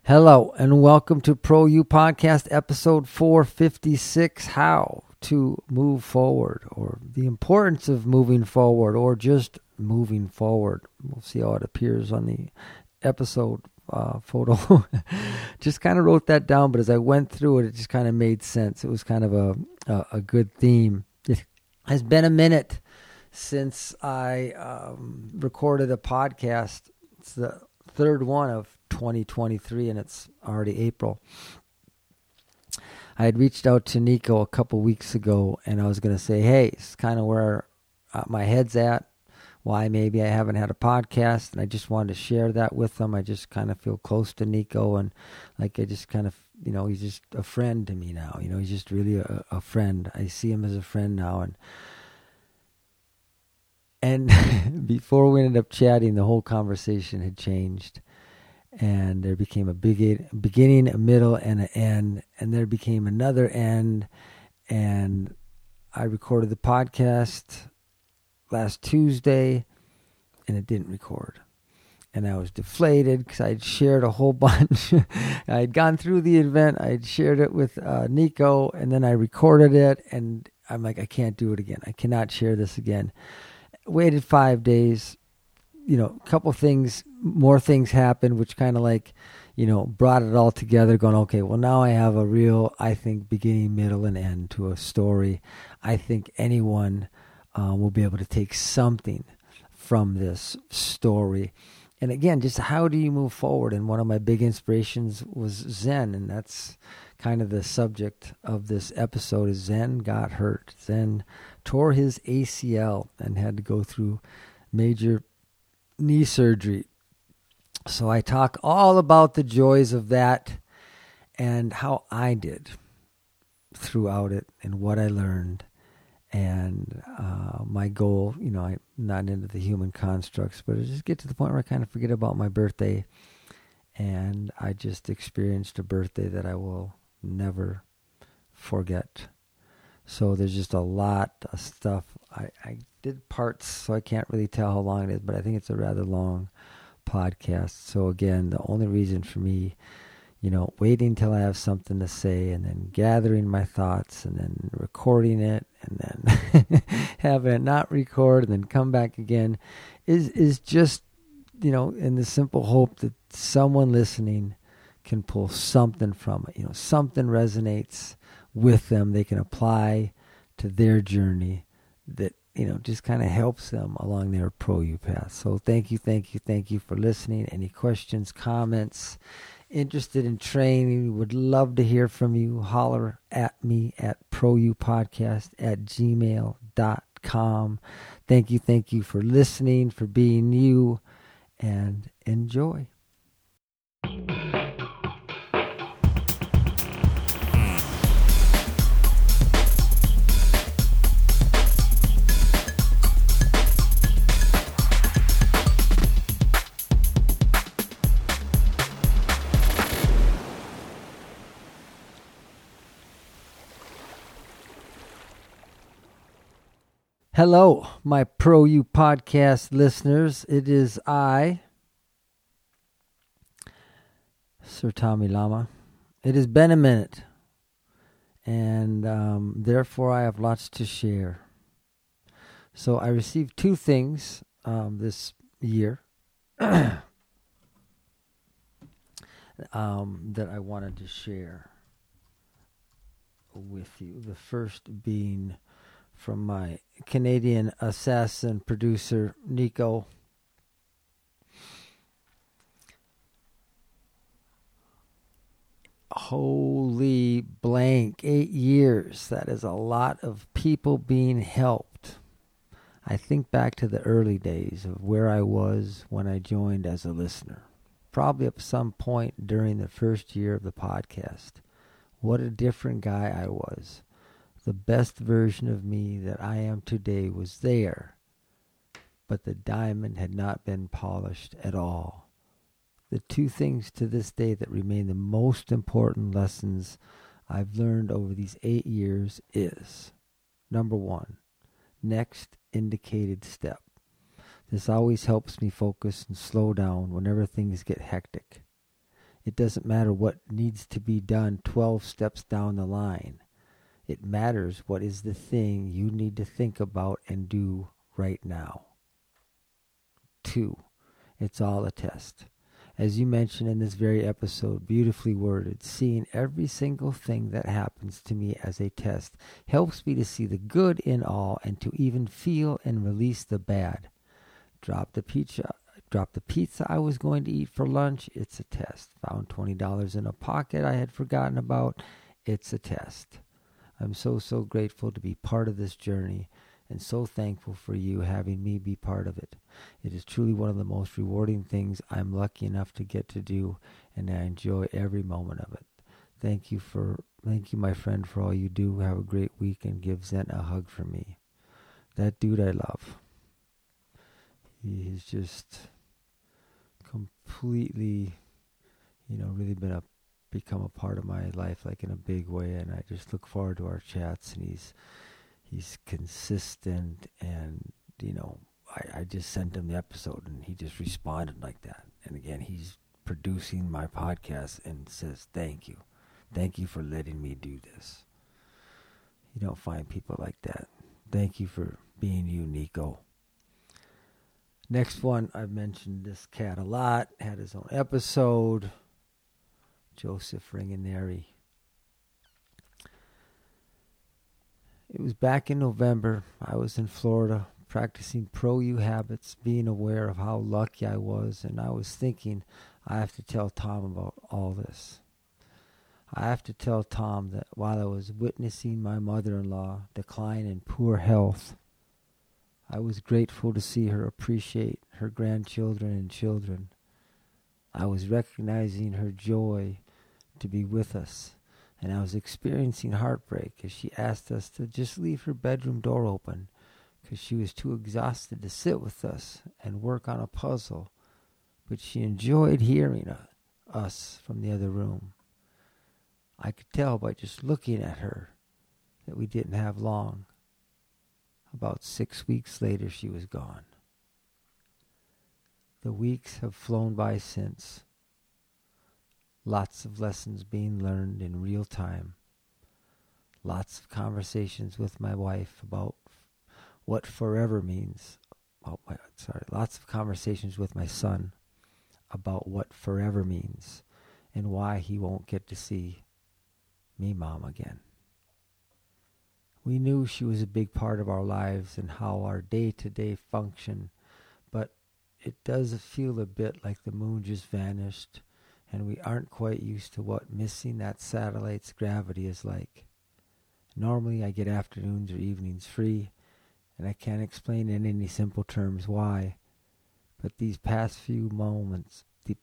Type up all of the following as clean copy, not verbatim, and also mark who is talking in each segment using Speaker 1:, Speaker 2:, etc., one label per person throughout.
Speaker 1: Hello and welcome to Pro U Podcast episode 456, How to Move Forward, or the importance of moving forward, or just moving forward. We'll see how it appears on the episode photo. Just kind of wrote that down, but as I went through it, it just kind of made sense. It was kind of a good theme. It has been a minute since I recorded a podcast. It's the third one of 2023, and it's already April. I had reached out to Nico a couple weeks ago, and I was going to say, hey, it's kind of where my head's at, why maybe I haven't had a podcast, and I just wanted to share that with him. I just kind of feel close to Nico, and like I just kind of, he's just a friend to me now. He's just really a friend. I see him as a friend now, and before we ended up chatting, the whole conversation had changed. And there became a beginning, a middle, and an end. And there became another end. And I recorded the podcast last Tuesday, and it didn't record. And I was deflated because I had shared a whole bunch. I had gone through the event. I had shared it with Nico, and then I recorded it. And I'm like, I can't do it again. I cannot share this again. Waited 5 days. A couple more things happened, which kind of brought it all together, going, okay, well, now I have a real, I think, beginning, middle, and end to a story. I think anyone will be able to take something from this story. And again, just how do you move forward? And one of my big inspirations was Zen, and that's kind of the subject of this episode is Zen got hurt. Zen tore his ACL and had to go through major knee surgery. So I talk all about the joys of that and how I did throughout it and what I learned and my goal. I'm not into the human constructs, but I just get to the point where I kind of forget about my birthday, and I just experienced a birthday that I will never forget. So there's just a lot of stuff. I did parts, so I can't really tell how long it is, but I think it's a rather long podcast. So again, the only reason for me, waiting till I have something to say and then gathering my thoughts and then recording it and then having it not record and then come back again is just, in the simple hope that someone listening can pull something from it. Something resonates with them, they can apply to their journey that, just kind of helps them along their Pro U path. So thank you for listening. Any questions, comments, interested in training, would love to hear from you. Holler at me at proupodcast@gmail.com. Thank you for listening, for being you, and enjoy. Hello, my Pro U Podcast listeners. It is I, Sir Tommy Lama. It has been a minute, and therefore I have lots to share. So I received two things this year that I wanted to share with you. The first being from my Canadian assassin producer, Nico. Holy blank, 8 years. That is a lot of people being helped. I think back to the early days of where I was when I joined as a listener. Probably at some point during the first year of the podcast. What a different guy I was. The best version of me that I am today was there, but the diamond had not been polished at all. The two things to this day that remain the most important lessons I've learned over these 8 years is, number one, next indicated step. This always helps me focus and slow down whenever things get hectic. It doesn't matter what needs to be done 12 steps down the line. It matters what is the thing you need to think about and do right now. 2. It's all a test. As you mentioned in this very episode, beautifully worded, seeing every single thing that happens to me as a test helps me to see the good in all and to even feel and release the bad. Drop the pizza I was going to eat for lunch. It's a test. Found $20 in a pocket I had forgotten about. It's a test. I'm so grateful to be part of this journey and so thankful for you having me be part of it. It is truly one of the most rewarding things I'm lucky enough to get to do, and I enjoy every moment of it. Thank you, my friend, for all you do. Have a great week and give Zent a hug for me. That dude I love. He's just completely, really become a part of my life, like in a big way, and I just look forward to our chats. And he's consistent, and I just sent him the episode, and he just responded like that. And again, he's producing my podcast and says, "Thank you for letting me do this." You don't find people like that. Thank you for being you, Nico. Next one, I've mentioned this cat a lot, had his own episode, Joseph Ringaneri. It was back in November. I was in Florida practicing pro-U habits, being aware of how lucky I was, and I was thinking, I have to tell Tom about all this. I have to tell Tom that while I was witnessing my mother-in-law decline in poor health, I was grateful to see her appreciate her grandchildren and children. I was recognizing her joy to be with us, and I was experiencing heartbreak as she asked us to just leave her bedroom door open because she was too exhausted to sit with us and work on a puzzle, but she enjoyed hearing us from the other room. I could tell by just looking at her that we didn't have long. About 6 weeks later, she was gone. The weeks have flown by since. Lots of lessons being learned in real time. Lots of conversations with my wife about what forever means. Lots of conversations with my son about what forever means and why he won't get to see me, Mom, again. We knew she was a big part of our lives and how our day-to-day function, but it does feel a bit like the moon just vanished, and we aren't quite used to what missing that satellite's gravity is like. Normally I get afternoons or evenings free, and I can't explain in any simple terms why, but these past few months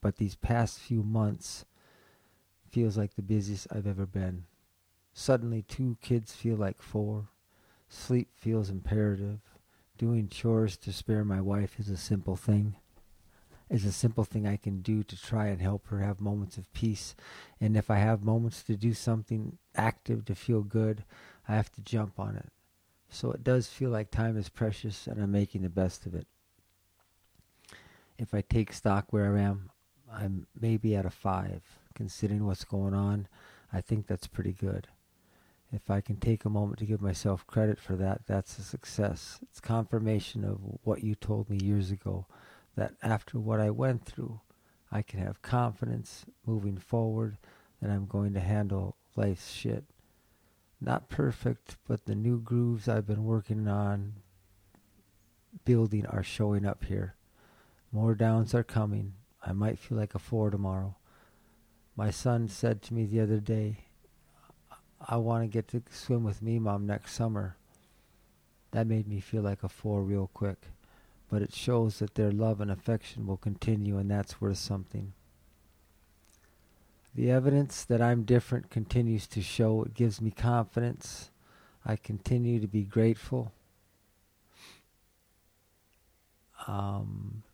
Speaker 1: feels like the busiest I've ever been. Suddenly 2 kids feel like 4. Sleep feels imperative. Doing chores to spare my wife is a simple thing. I can do to try and help her have moments of peace. And if I have moments to do something active to feel good, I have to jump on it. So it does feel like time is precious and I'm making the best of it. If I take stock where I am, I'm maybe at a 5. Considering what's going on, I think that's pretty good. If I can take a moment to give myself credit for that, that's a success. It's confirmation of what you told me years ago, that after what I went through, I can have confidence moving forward that I'm going to handle life's shit. Not perfect, but the new grooves I've been working on building are showing up here. More downs are coming. I might feel like a 4 tomorrow. My son said to me the other day, I want to get to swim with me, Mom, next summer. That made me feel like a 4 real quick. But it shows that their love and affection will continue, and that's worth something. The evidence that I'm different continues to show. It gives me confidence. I continue to be grateful. And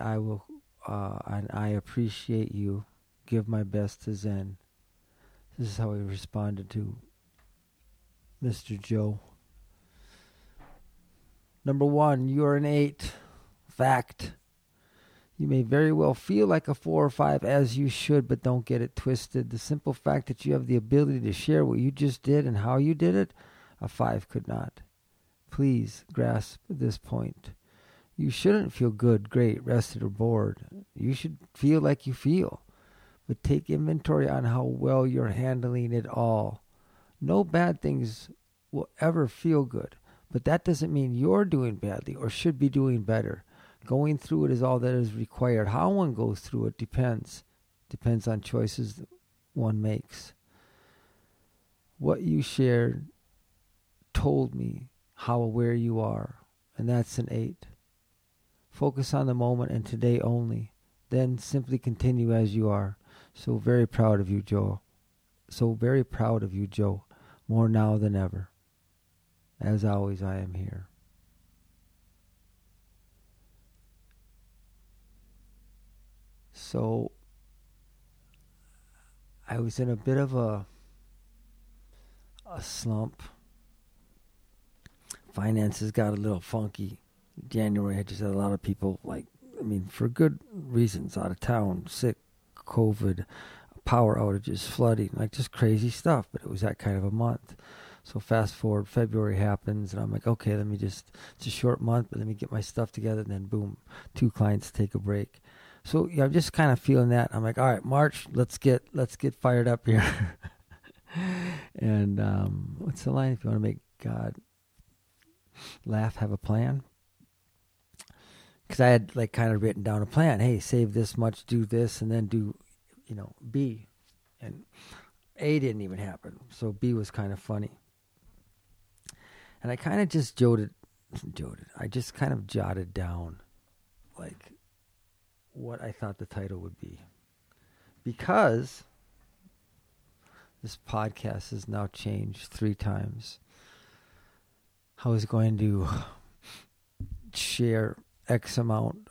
Speaker 1: I appreciate you. Give my best to Zen. This is how he responded to Mr. Joe. Number 1, you're an 8. Fact. You may very well feel like a 4 or 5, as you should, but don't get it twisted. The simple fact that you have the ability to share what you just did and how you did it, a 5 could not. Please grasp this point. You shouldn't feel good, great, rested, or bored. You should feel like you feel. But take inventory on how well you're handling it all. No bad things will ever feel good, but that doesn't mean you're doing badly or should be doing better. Going through it is all that is required. How one goes through it depends. Depends on choices one makes. What you shared told me how aware you are, and that's an 8. Focus on the moment and today only. Then simply continue as you are. So very proud of you, Joe. So very proud of you, Joe. More now than ever. As always, I am here. So I was in a bit of a slump. Finances got a little funky. January, I just had a lot of people, for good reasons, out of town, sick, COVID, power outages, flooding, just crazy stuff. But it was that kind of a month. So fast forward, February happens, and I'm like, okay, it's a short month, but let me get my stuff together, and then boom, 2 clients take a break. So I'm just kind of feeling that. I'm like, all right, March, let's get fired up here. And what's the line? If you want to make God laugh, have a plan. Because I had kind of written down a plan. Hey, save this much, do this, and then do, B. And A didn't even happen. So B was kind of funny. And I kind of just I just kind of jotted down what I thought the title would be. Because this podcast has now changed 3 times. I was going to share X amount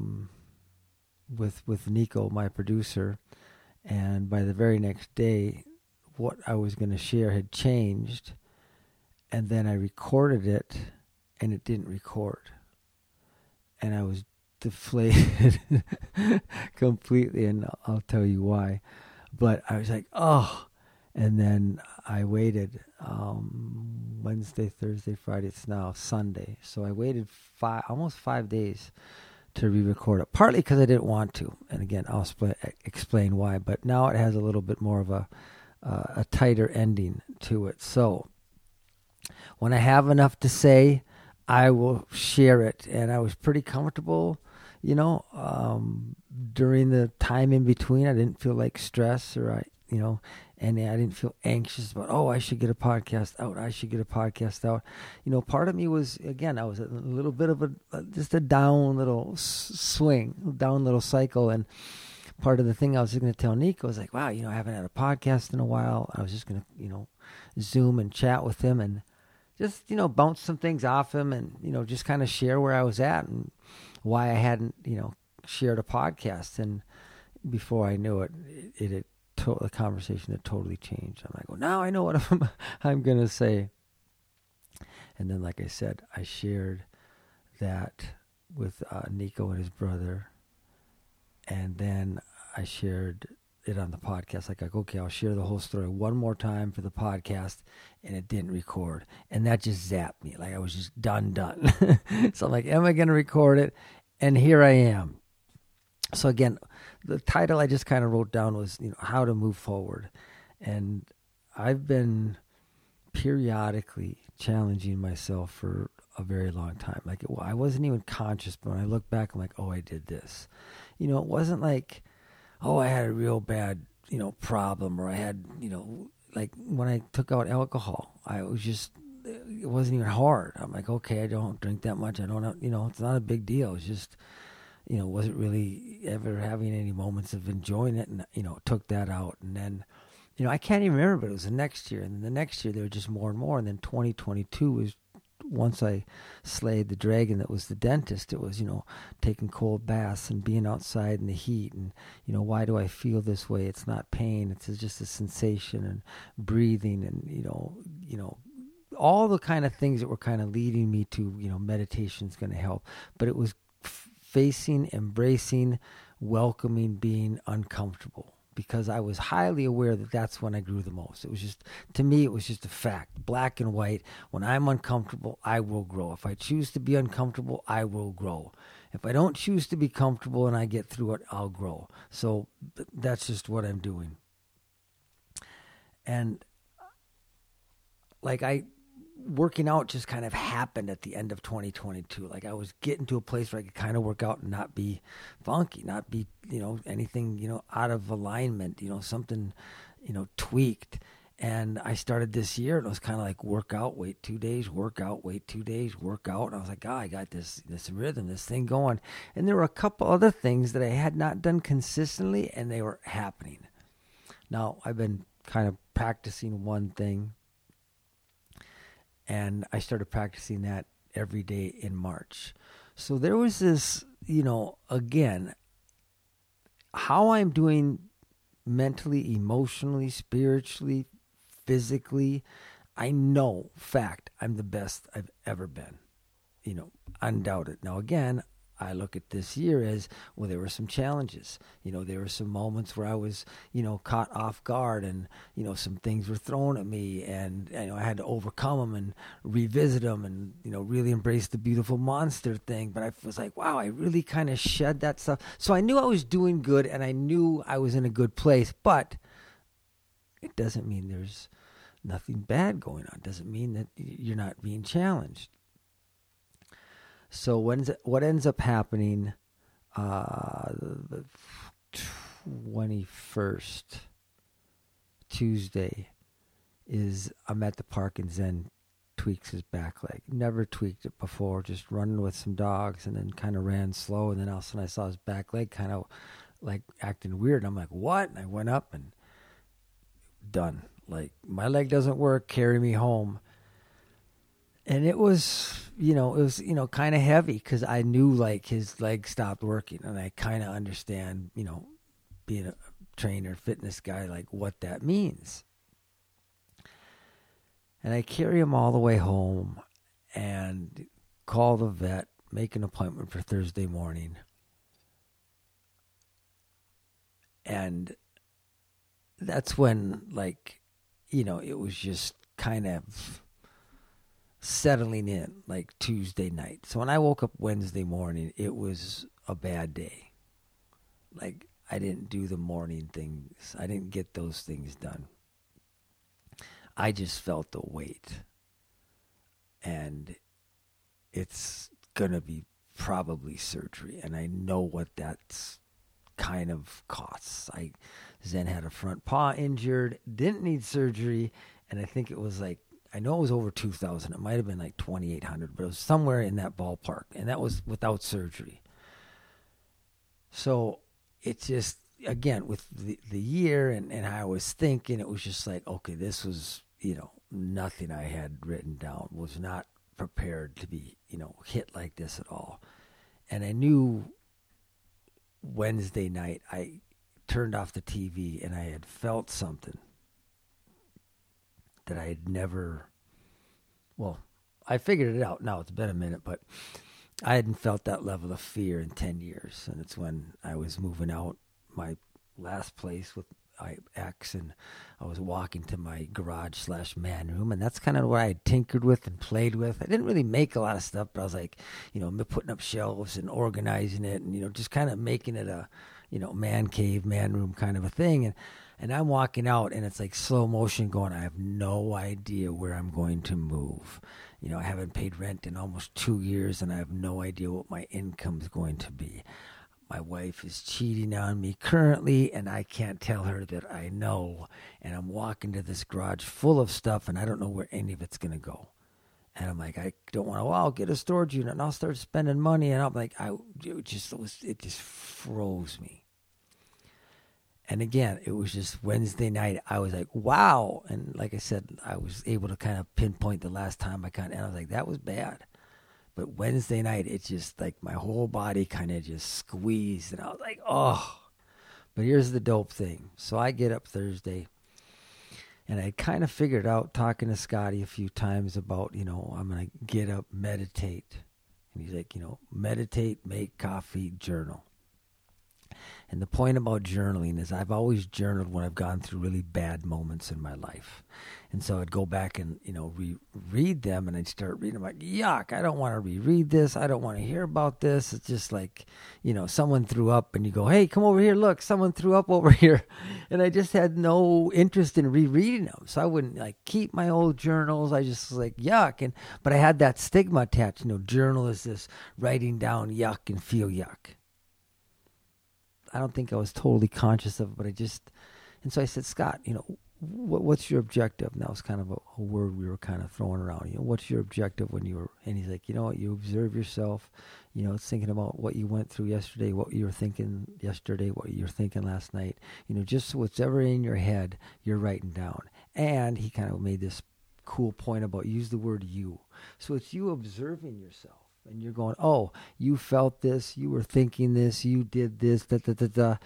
Speaker 1: with Nico, my producer, and by the very next day, what I was going to share had changed, and then I recorded it, and it didn't record, and I was deflated completely, and I'll tell you why. But I was like, oh. And then I waited Wednesday, Thursday, Friday. It's now Sunday. So I waited almost 5 days to re-record it. Partly because I didn't want to. And again, I'll explain why. But now it has a little bit more of a tighter ending to it. So when I have enough to say, I will share it. And I was pretty comfortable, during the time in between. I didn't feel like stress and I didn't feel anxious about, I should get a podcast out. Part of me was, again, I was a little bit of just a down little down little cycle. And part of the thing I was going to tell Nico was wow, I haven't had a podcast in a while. I was just going to, Zoom and chat with him and just, bounce some things off him and, just kind of share where I was at and why I hadn't, shared a podcast. And before I knew it, the conversation had totally changed. I'm like, well, now I know what I'm going to say. And then, like I said, I shared that with Nico and his brother. And then I shared it on the podcast. Okay, I'll share the whole story one more time for the podcast. And it didn't record. And that just zapped me. I was just done. So I'm like, am I going to record it? And here I am. So again, the title I just kind of wrote down was, how to move forward. And I've been periodically challenging myself for a very long time. I wasn't even conscious, but when I look back, I'm like, I did this. It wasn't like, I had a real bad, problem, or I had, when I took out alcohol, it wasn't even hard. I'm like, okay, I don't drink that much. I don't, it's not a big deal. It's just, wasn't really ever having any moments of enjoying it, and, took that out. And then, I can't even remember, but it was the next year. And then the next year, there were just more and more. And then 2022 was, once I slayed the dragon that was the dentist, it was, taking cold baths and being outside in the heat. And, why do I feel this way? It's not pain. It's just a sensation, and breathing, and, all the kind of things that were kind of leading me to, meditation's going to help. But it was facing, embracing, welcoming being uncomfortable, because I was highly aware that that's when I grew the most. It was just, to me, it was just a fact, black and white. When I'm uncomfortable, I will grow. If I choose to be uncomfortable, I will grow. If I don't choose to be comfortable and I get through it, I'll grow. So that's just what I'm doing. And like working out just kind of happened at the end of 2022. Like I was getting to a place where I could kind of work out and not be funky, not be, anything, out of alignment, something, tweaked. And I started this year and it was kind of like work out, wait 2 days, work out, wait 2 days, work out. And I was like, I got this rhythm, this thing going. And there were a couple other things that I had not done consistently and they were happening. Now I've been kind of practicing one thing, and I started practicing that every day in March. So there was this, again, how I'm doing mentally, emotionally, spiritually, physically, I know, fact, I'm the best I've ever been, undoubted. Now, again, I look at this year as, well, there were some challenges. There were some moments where I was, caught off guard and, some things were thrown at me and, I had to overcome them and revisit them and, really embrace the beautiful monster thing. But I was like, wow, I really kind of shed that stuff. So I knew I was doing good and I knew I was in a good place, but it doesn't mean there's nothing bad going on. It doesn't mean that you're not being challenged. So what ends up happening, the 21st, Tuesday, is I'm at the park and Zen tweaks his back leg. Never tweaked it before, just running with some dogs and then kind of ran slow. And then all of a sudden I saw his back leg kind of like acting weird. And I'm like, what? And I went up and done. Like, my leg doesn't work, carry me home. And it was, kind of heavy because I knew like his leg stopped working, and I kind of understand, being a trainer, fitness guy, like what that means. And I carry him all the way home and call the vet, make an appointment for Thursday morning. And that's when, like, it was just kind of settling in, like Tuesday night. So when I woke up Wednesday morning, it was a bad day. Like, I didn't do the morning things. I didn't get those things done. I just felt the weight. And it's going to be probably surgery. And I know what that's kind of costs. Zen had a front paw injured, didn't need surgery. And I think it was like, I know it was over 2,000. It might have been like 2,800, but it was somewhere in that ballpark. And that was without surgery. So it just, again, with the year and how I was thinking, it was just like, okay, this was, nothing I had written down. Was not prepared to be, hit like this at all. And I knew Wednesday night, I turned off the TV and I had felt something that I had never, well, I figured it out now. It's been a minute, but I hadn't felt that level of fear in 10 years. And it's when I was moving out my last place with my ex, and I was walking to my garage/man room, and that's kind of what I had tinkered with and played with. I didn't really make a lot of stuff, but I was like, putting up shelves and organizing it and, just kind of making it a, man cave, man room kind of a thing. And I'm walking out, and it's like slow motion going, I have no idea where I'm going to move. I haven't paid rent in almost 2 years, and I have no idea what my income's going to be. My wife is cheating on me currently, and I can't tell her that I know. And I'm walking to this garage full of stuff, and I don't know where any of it's going to go. And I'm like, I don't want to, I'll get a storage unit, and I'll start spending money. And I'm like, it just froze me. And again, it was just Wednesday night. I was like, wow. And like I said, I was able to kind of pinpoint the last time and I was like, that was bad. But Wednesday night, it's just like my whole body kind of just squeezed. And I was like, oh. But here's the dope thing. So I get up Thursday, and I kind of figured out, talking to Scotty a few times about, I'm going to get up, meditate, And he's like, meditate, make coffee, journal. And the point about journaling is I've always journaled when I've gone through really bad moments in my life. And so I'd go back and, reread them, and I'd start reading. I'm like, yuck, I don't want to reread this. I don't want to hear about this. It's just like, someone threw up, and you go, hey, come over here. Look, someone threw up over here. And I just had no interest in rereading them. So I wouldn't keep my old journals. I just was like, yuck. But I had that stigma attached. Journal is this writing down yuck and feel yuck. I don't think I was totally conscious of it, but and so I said, Scott, what's your objective? And that was kind of a word we were kind of throwing around. What's your objective when you were, and he's like, you observe yourself, it's thinking about what you went through yesterday, what you were thinking yesterday, what you were thinking last night, just whatever in your head, you're writing down. And he kind of made this cool point about use the word you. So it's you observing yourself. And you're going, oh, you felt this, you were thinking this, you did this, da.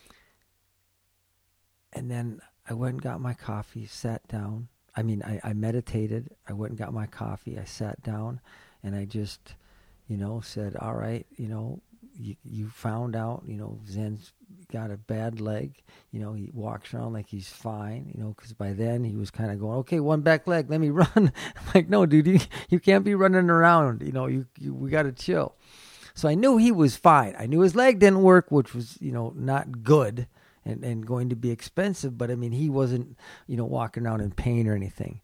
Speaker 1: And then I went and got my coffee, sat down. I meditated. I went and got my coffee. I sat down, and I just, said, all right, you found out, Zen's got a bad leg. He walks around like he's fine, because by then he was kind of going, okay, one back leg, let me run. I'm like, no, dude, you can't be running around. We got to chill. So I knew he was fine. I knew his leg didn't work, which was, not good and going to be expensive. But he wasn't, walking around in pain or anything.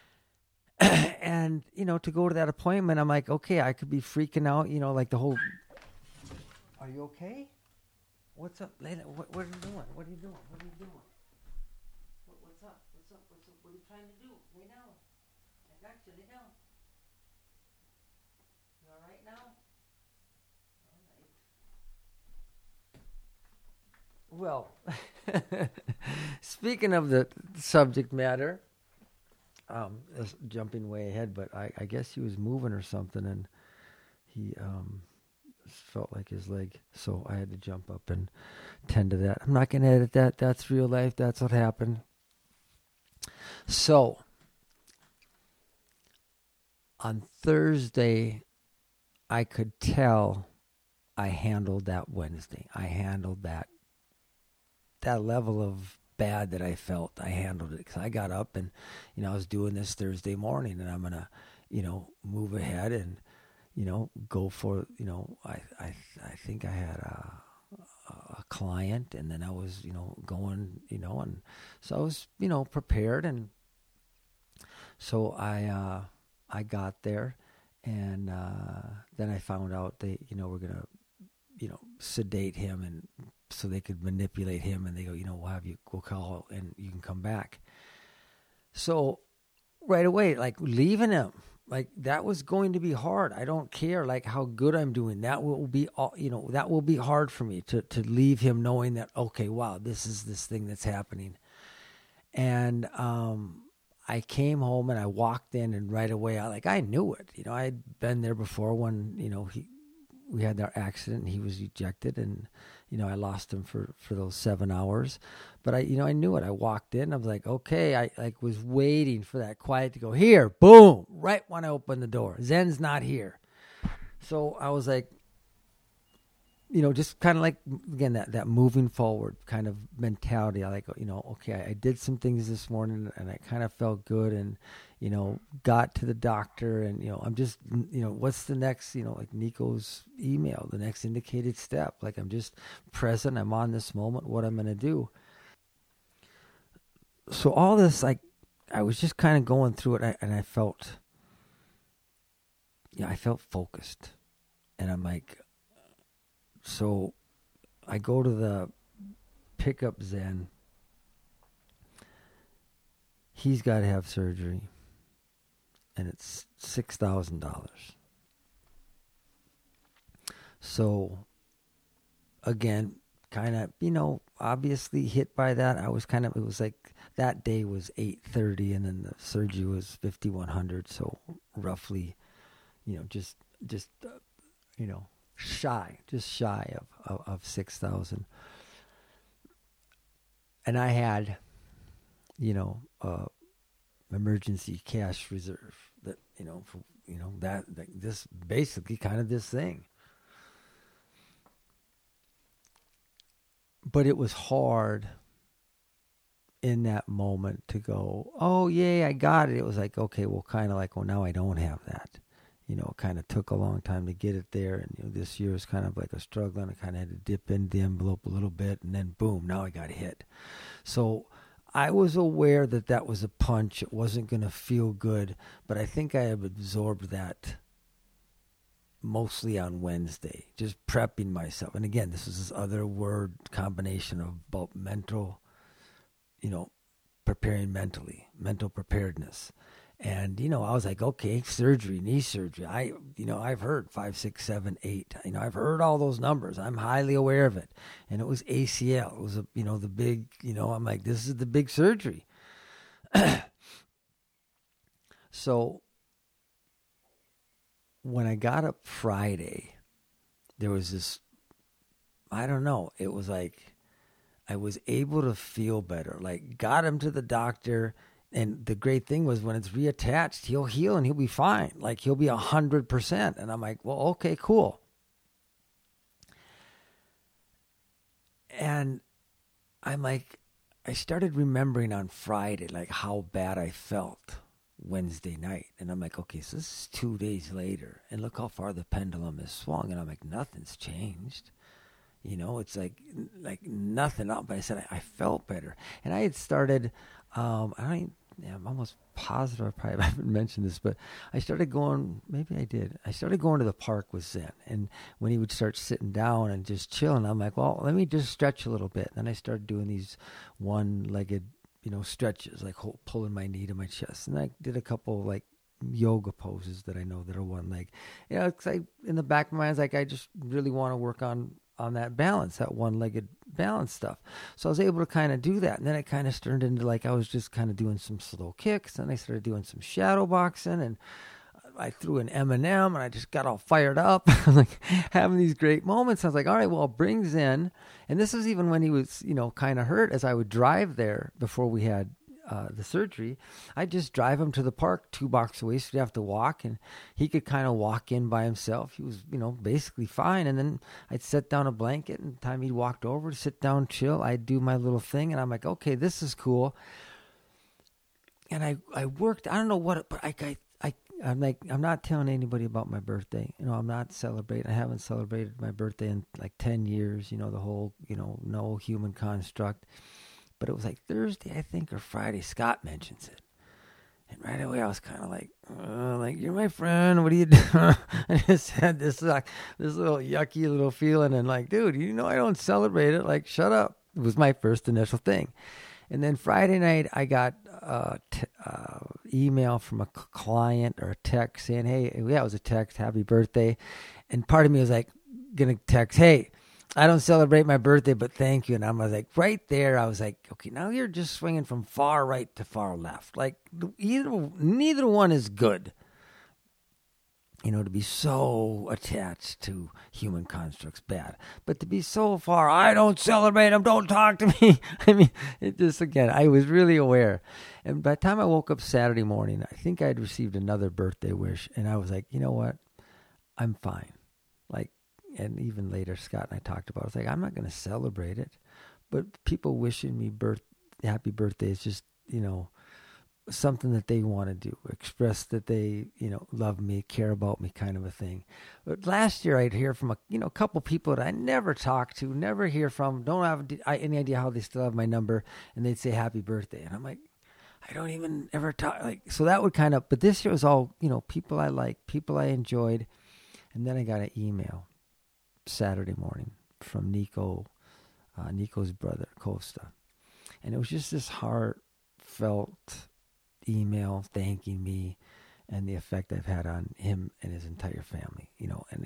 Speaker 1: And, to go to that appointment, I'm like, okay, I could be freaking out, like the whole, are you okay? What's up, Layla? What are you doing? What are you doing? What are you doing? What's up? What's up? What's up? What are you trying to do? Lay down. I got you. Lay down. You all right now? All right. Well, speaking of the subject matter, jumping way ahead, but I guess he was moving or something, and he felt like his leg, so I had to jump up and tend to that. I'm not going to edit that. That's real life. That's what happened. So on Thursday, I could tell I handled that Wednesday. I handled that level of bad that I felt. I handled it because I got up and, I was doing this Thursday morning, and I'm going to, move ahead and, go for, I think I had a client, and then I was, going, and so I was, prepared. And so I got there, and then I found out they, were going to, sedate him, and so they could manipulate him, and they go, we'll have you go call and you can come back. So right away, leaving him, that was going to be hard. I don't care how good I'm doing. That will be all, that will be hard for me to leave him knowing that, okay, wow, this is this thing that's happening. And I came home and I walked in, and right away I knew it. I'd been there before when, we had our accident and he was ejected, and, I lost him for those 7 hours. But I knew it. I walked in, I was like, okay, I was waiting for that quiet to go, here, boom, right when I opened the door. Zen's not here. So I was like, just kind of again, that moving forward kind of mentality. I okay, I did some things this morning and I kind of felt good, and, got to the doctor, and, I'm just, what's the next, Nico's email, the next indicated step. I'm just present. I'm on this moment, what I'm going to do. So all this, I was just kind of going through it, and I felt, I felt focused, and I'm like, so I go to the pickup Zen. He's got to have surgery, and it's $6,000. So again, kind of, obviously hit by that. I was kind of, it was that day was 8:30, and then the surgery was 5,100. So roughly, just shy of 6,000. And I had, emergency cash reserve. that, that this basically kind of this thing. But it was hard in that moment to go, oh, yay, I got it. It was like, okay, well, kind of like, well, now I don't have that. It kind of took a long time to get it there. And, this year was kind of like a struggle, and I kind of had to dip into the envelope a little bit, and then boom, now I got hit. So I was aware that that was a punch. It wasn't going to feel good, but I think I have absorbed that mostly on Wednesday, just prepping myself. And again, this is this other word combination of about mental, preparing mentally, mental preparedness. And, I was like, okay, surgery, knee surgery. I've heard 5, 6, 7, 8. I've heard all those numbers. I'm highly aware of it. And it was ACL. It was, the big, I'm like, this is the big surgery. So when I got up Friday, there was this, I don't know, it was like I was able to feel better. Like, got him to the doctor. And the great thing was when it's reattached, he'll heal and he'll be fine. Like, he'll be 100%. And I'm like, well, okay, cool. And I'm like, I started remembering on Friday, like, how bad I felt Wednesday night. And I'm like, okay, so this is 2 days later. And look how far the pendulum has swung. And I'm like, nothing's changed. It's like nothing up. But I said, I felt better. And I had started, I'm almost positive I probably haven't mentioned this, but I started going, maybe I did. I started going to the park with Zen. And when he would start sitting down and just chilling, I'm like, well, let me just stretch a little bit. And then I started doing these one-legged, stretches, like pulling my knee to my chest. And I did a couple, like, yoga poses that I know that are one leg. It's like in the back of my mind, it's like I just really want to work on that balance, that one-legged balance stuff. So I was able to kind of do that. And then it kind of turned into like I was just kind of doing some slow kicks. And I started doing some shadow boxing. And I threw an M&M and I just got all fired up. Like, having these great moments. I was like, all right, well, I'll bring Zen. And this was even when he was, kind of hurt. As I would drive there before we had the surgery, I'd just drive him to the park 2 blocks away, so he'd have to walk, and he could kind of walk in by himself. He was, basically fine. And then I'd set down a blanket, and the time he walked over to sit down, chill, I'd do my little thing, and I'm like, okay, this is cool. And I worked, I don't know what, but I'm like, I'm not telling anybody about my birthday. I'm not celebrating. I haven't celebrated my birthday in like 10 years, the whole, no human construct. But it was like Thursday, I think, or Friday. Scott mentions it. And right away, I was kind of like, you're my friend. What are you doing? I just had this little yucky little feeling. And like, dude, I don't celebrate it. Like, shut up. It was my first initial thing. And then Friday night, I got email from a client or a text saying, hey, yeah, it was a text, happy birthday. And part of me was like, going to text, hey, I don't celebrate my birthday, but thank you. And I was like, right there, I was like, okay, now you're just swinging from far right to far left. Like, neither one is good. To be so attached to human constructs, bad. But to be so far, I don't celebrate them, don't talk to me. I mean, it just, again, I was really aware. And by the time I woke up Saturday morning, I think I'd received another birthday wish. And I was like, you know what? I'm fine. Like, and even later, Scott and I talked about it. I was like, I'm not going to celebrate it. But people wishing me happy birthday is just, something that they want to do, express that they, love me, care about me, kind of a thing. But last year I'd hear from a couple people that I never talk to, never hear from, don't have any idea how they still have my number, and they'd say happy birthday. And I'm like, I don't even ever talk. Like, so that would kind of, but this year was all, people I liked, people I enjoyed. And then I got an email Saturday morning from Nico's brother, Costa. And it was just this heartfelt email thanking me and the effect I've had on him and his entire family, and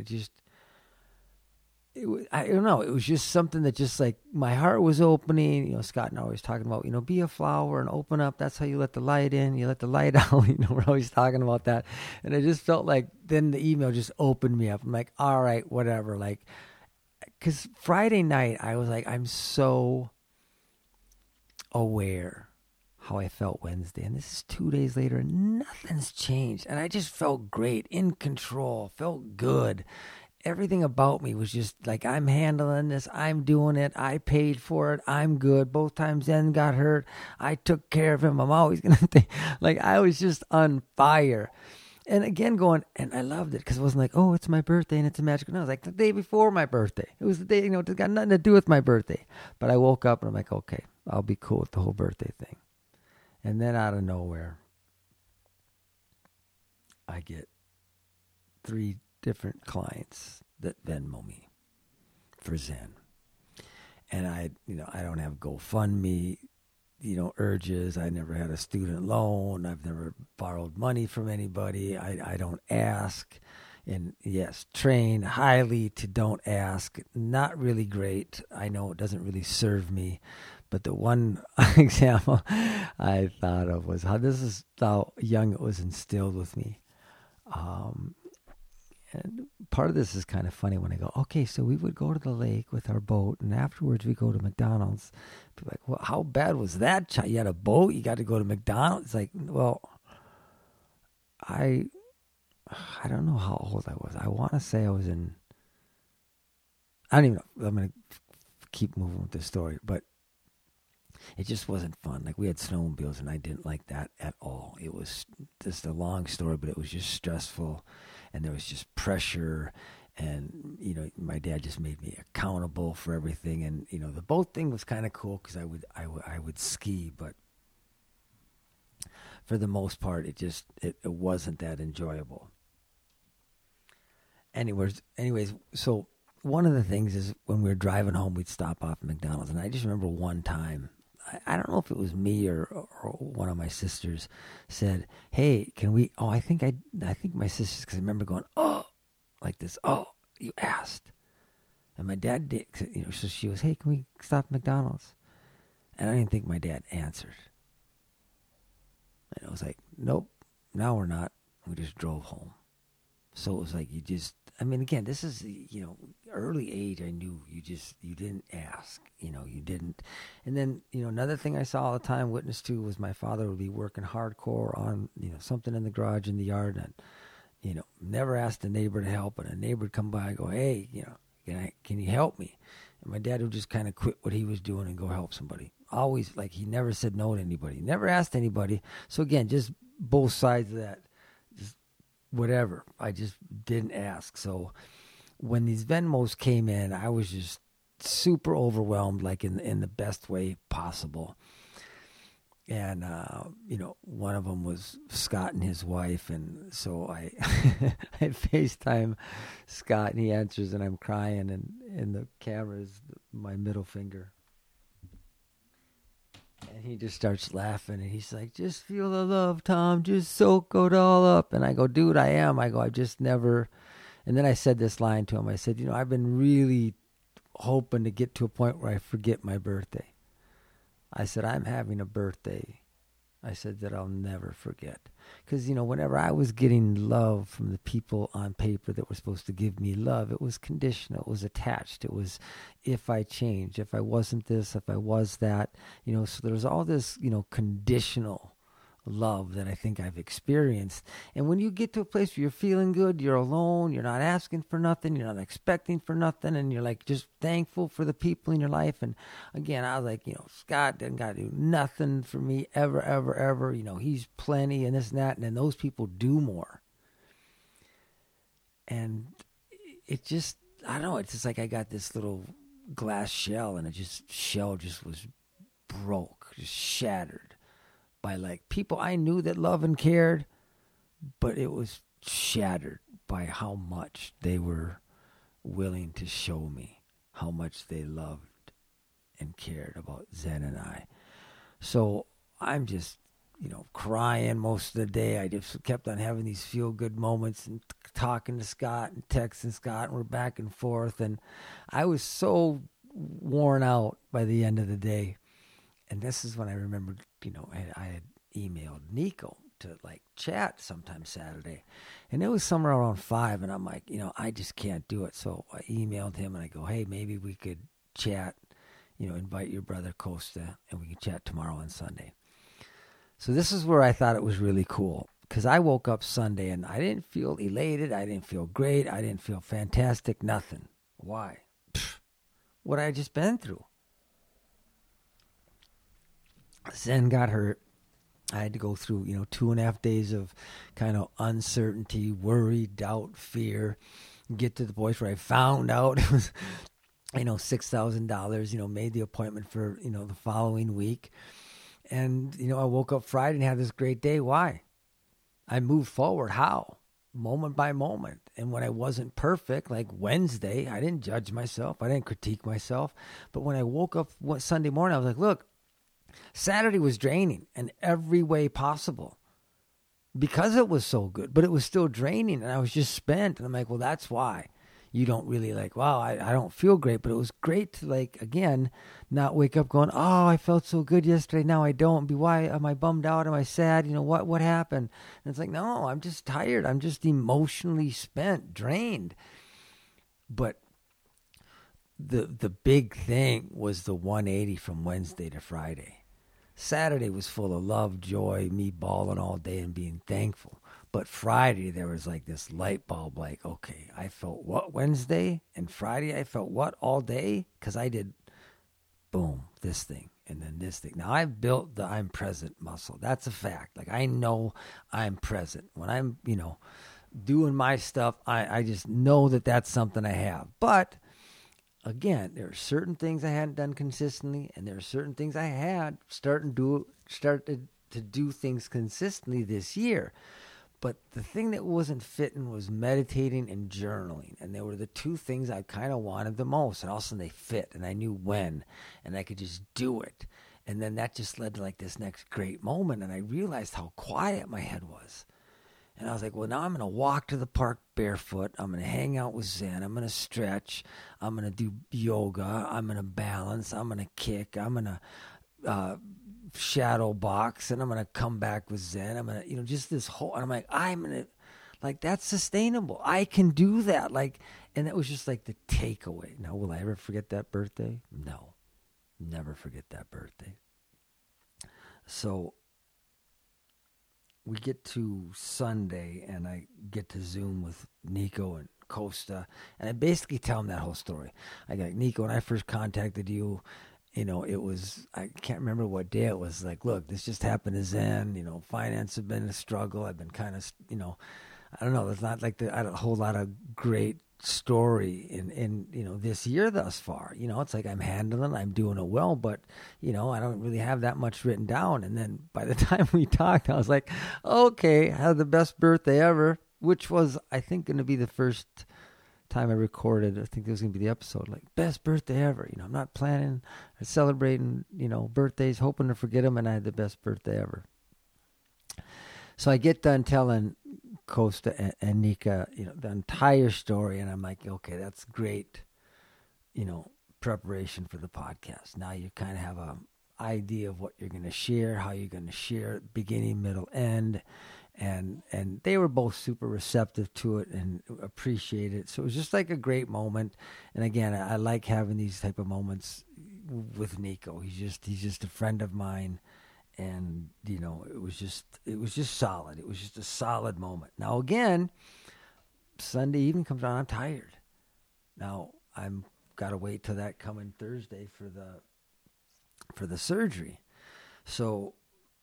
Speaker 1: I don't know, it was just something that just like my heart was opening. Scott and I were always talking about, be a flower and open up. That's how you let the light in, you let the light out, we're always talking about that. And I just felt like then the email just opened me up. I'm like, all right, whatever. Like, because Friday night I was like, I'm so aware how I felt Wednesday. And this is 2 days later, and nothing's changed. And I just felt great, in control, felt good. Everything about me was just like, I'm handling this. I'm doing it. I paid for it. I'm good. Both times Zen got hurt, I took care of him. I'm always going to think, like, I was just on fire. And again, and I loved it because it wasn't like, oh, it's my birthday and it's a magical. No, it was like the day before my birthday. It was the day, it got nothing to do with my birthday. But I woke up and I'm like, okay, I'll be cool with the whole birthday thing. And then out of nowhere, I get 3 different clients that Venmo me for Zen. And I don't have GoFundMe, urges. I never had a student loan. I've never borrowed money from anybody. I don't ask. And yes, train highly to don't ask. Not really great. I know it doesn't really serve me. But the one example I thought of was how young it was instilled with me. And part of this is kind of funny when I go, okay, so we would go to the lake with our boat, and afterwards we go to McDonald's. People are like, well, how bad was that? You had a boat, you got to go to McDonald's? It's like, well, I don't know how old I was. I want to say I was I don't even know. I'm going to keep moving with this story, but it just wasn't fun. Like, we had snowmobiles, and I didn't like that at all. It was just a long story, but it was just stressful, and there was just pressure, and, my dad just made me accountable for everything, and, the boat thing was kind of cool because I would ski, but for the most part, it wasn't that enjoyable. Anyways, so one of the things is when we were driving home, we'd stop off at McDonald's, and I just remember one time, I don't know if it was me or one of my sisters said, hey, can we, I think my sisters, because I remember going, oh, like this, oh, you asked. And my dad did, so she was, hey, can we stop at McDonald's? And I didn't think my dad answered. And I was like, nope, now we're not. We just drove home. So it was like, again, this is, early age. I knew you didn't ask, you didn't. And then, another thing I saw all the time, witness to, was my father would be working hardcore on, something in the garage, in the yard, and, never asked a neighbor to help, and a neighbor would come by and go, hey, can you help me? And my dad would just kind of quit what he was doing and go help somebody. Always, like, he never said no to anybody, never asked anybody. So again, just both sides of that. Whatever. I just didn't ask. So when these Venmos came in, I was just super overwhelmed, like in the best way possible. And, one of them was Scott and his wife. And so I FaceTime Scott, and he answers, and I'm crying, and in the camera is my middle finger. And he just starts laughing, and he's like, just feel the love, Tom. Just soak it all up. And I go, dude, I am. I've just never. And then I said this line to him. I said, I've been really hoping to get to a point where I forget my birthday. I said, I'm having a birthday, I said, that I'll never forget. Because, whenever I was getting love from the people on paper that were supposed to give me love, it was conditional. It was attached. It was, if I changed, if I wasn't this, if I was that. So there was all this, conditional love that I think I've experienced. And when you get to a place where you're feeling good, you're alone, you're not asking for nothing, you're not expecting for nothing, and you're like just thankful for the people in your life. And again, I was like, Scott doesn't got to do nothing for me ever, ever, ever. He's plenty and this and that. And then those people do more. And it just, I don't know, it's just like I got this little glass shell, and shell just was broke, just shattered. By like people I knew that loved and cared, but it was shattered by how much they were willing to show me how much they loved and cared about Zen and I. So I'm just, crying most of the day. I just kept on having these feel-good moments and talking to Scott and texting Scott, and we're back and forth. And I was so worn out by the end of the day. And this is when I remembered, I had emailed Nico to like chat sometime Saturday, and it was somewhere around 5, and I'm like, I just can't do it. So I emailed him, and I go, hey, maybe we could chat, invite your brother Costa, and we can chat tomorrow on Sunday. So this is where I thought it was really cool, because I woke up Sunday and I didn't feel elated. I didn't feel great. I didn't feel fantastic. Nothing. Why? What I just been through. Zen got hurt. I had to go through, 2.5 days of kind of uncertainty, worry, doubt, fear. Get to the point where I found out it was, $6,000, made the appointment for, the following week. And, I woke up Friday and had this great day. Why? I moved forward. How? Moment by moment. And when I wasn't perfect, like Wednesday, I didn't judge myself. I didn't critique myself. But when I woke up Sunday morning, I was like, look, Saturday was draining in every way possible because it was so good, but it was still draining and I was just spent. And I'm like, well, that's why you don't really I don't feel great, but it was great to again, not wake up going, oh, I felt so good yesterday. Now I don't. Why am I bummed out? Am I sad? What happened? And it's like, no, I'm just tired. I'm just emotionally spent, drained. But the big thing was the 180 from Wednesday to Friday. Saturday was full of love, joy, me bawling all day and being thankful. But Friday, there was this light bulb, okay, I felt what Wednesday? And Friday, I felt what all day? Because I did, boom, this thing and then this thing. Now, I've built the I'm present muscle. That's a fact. I know I'm present. When I'm, doing my stuff, I just know that that's something I have. But again, there are certain things I hadn't done consistently, and there are certain things I had started to do things consistently this year. But the thing that wasn't fitting was meditating and journaling, and they were the two things I kind of wanted the most. And all of a sudden they fit, and I knew when, and I could just do it. And then that just led to this next great moment, and I realized how quiet my head was. And I was like, well, now I'm going to walk to the park barefoot. I'm going to hang out with Zen. I'm going to stretch. I'm going to do yoga. I'm going to balance. I'm going to kick. I'm going to shadow box. And I'm going to come back with Zen. I'm going to, just this whole, and I'm going to, that's sustainable. I can do that. And that was just the takeaway. Now, will I ever forget that birthday? No. Never forget that birthday. So we get to Sunday, and I get to Zoom with Nico and Costa, and I basically tell them that whole story. I got Nico, when I first contacted you, it was, I can't remember what day it was. Look, this just happened to Zen. Finance have been a struggle. I've been kind of, I don't know. There's not a whole lot of great story in this year thus far. It's I'm handling, I'm doing it well, but I don't really have that much written down. And then by the time we talked, I was like, okay, I had the best birthday ever, which was, I think, going to be the first time I recorded. I think this was going to be the episode, best birthday ever. I'm not planning or celebrating, birthdays, hoping to forget them, and I had the best birthday ever. So I get done telling Costa and Nika, the entire story, and I'm like, okay, that's great, preparation for the podcast. Now you kind of have a idea of what you're going to share, how you're going to share it, beginning, middle, end, and they were both super receptive to it and appreciate it. So it was just a great moment. And again, I like having these type of moments with Nico. He's just a friend of mine. And, it was just solid. It was just a solid moment. Now, again, Sunday evening comes around, I'm tired. Now, I'm got to wait till that coming Thursday for the surgery. So,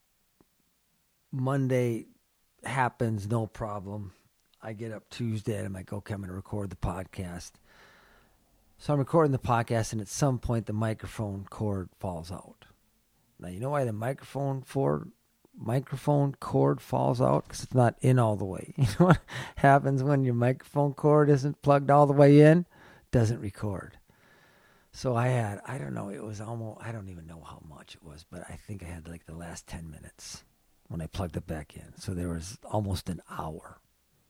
Speaker 1: Monday happens, no problem. I get up Tuesday, and I'm like, okay, I'm going to record the podcast. So I'm recording the podcast, and at some point, the microphone cord falls out. Now, you know why the microphone cord falls out? Because it's not in all the way. You know what happens when your microphone cord isn't plugged all the way in? It doesn't record. So I don't know, it was almost, I don't even know how much it was, but I think I had the last 10 minutes when I plugged it back in. So there was almost an hour.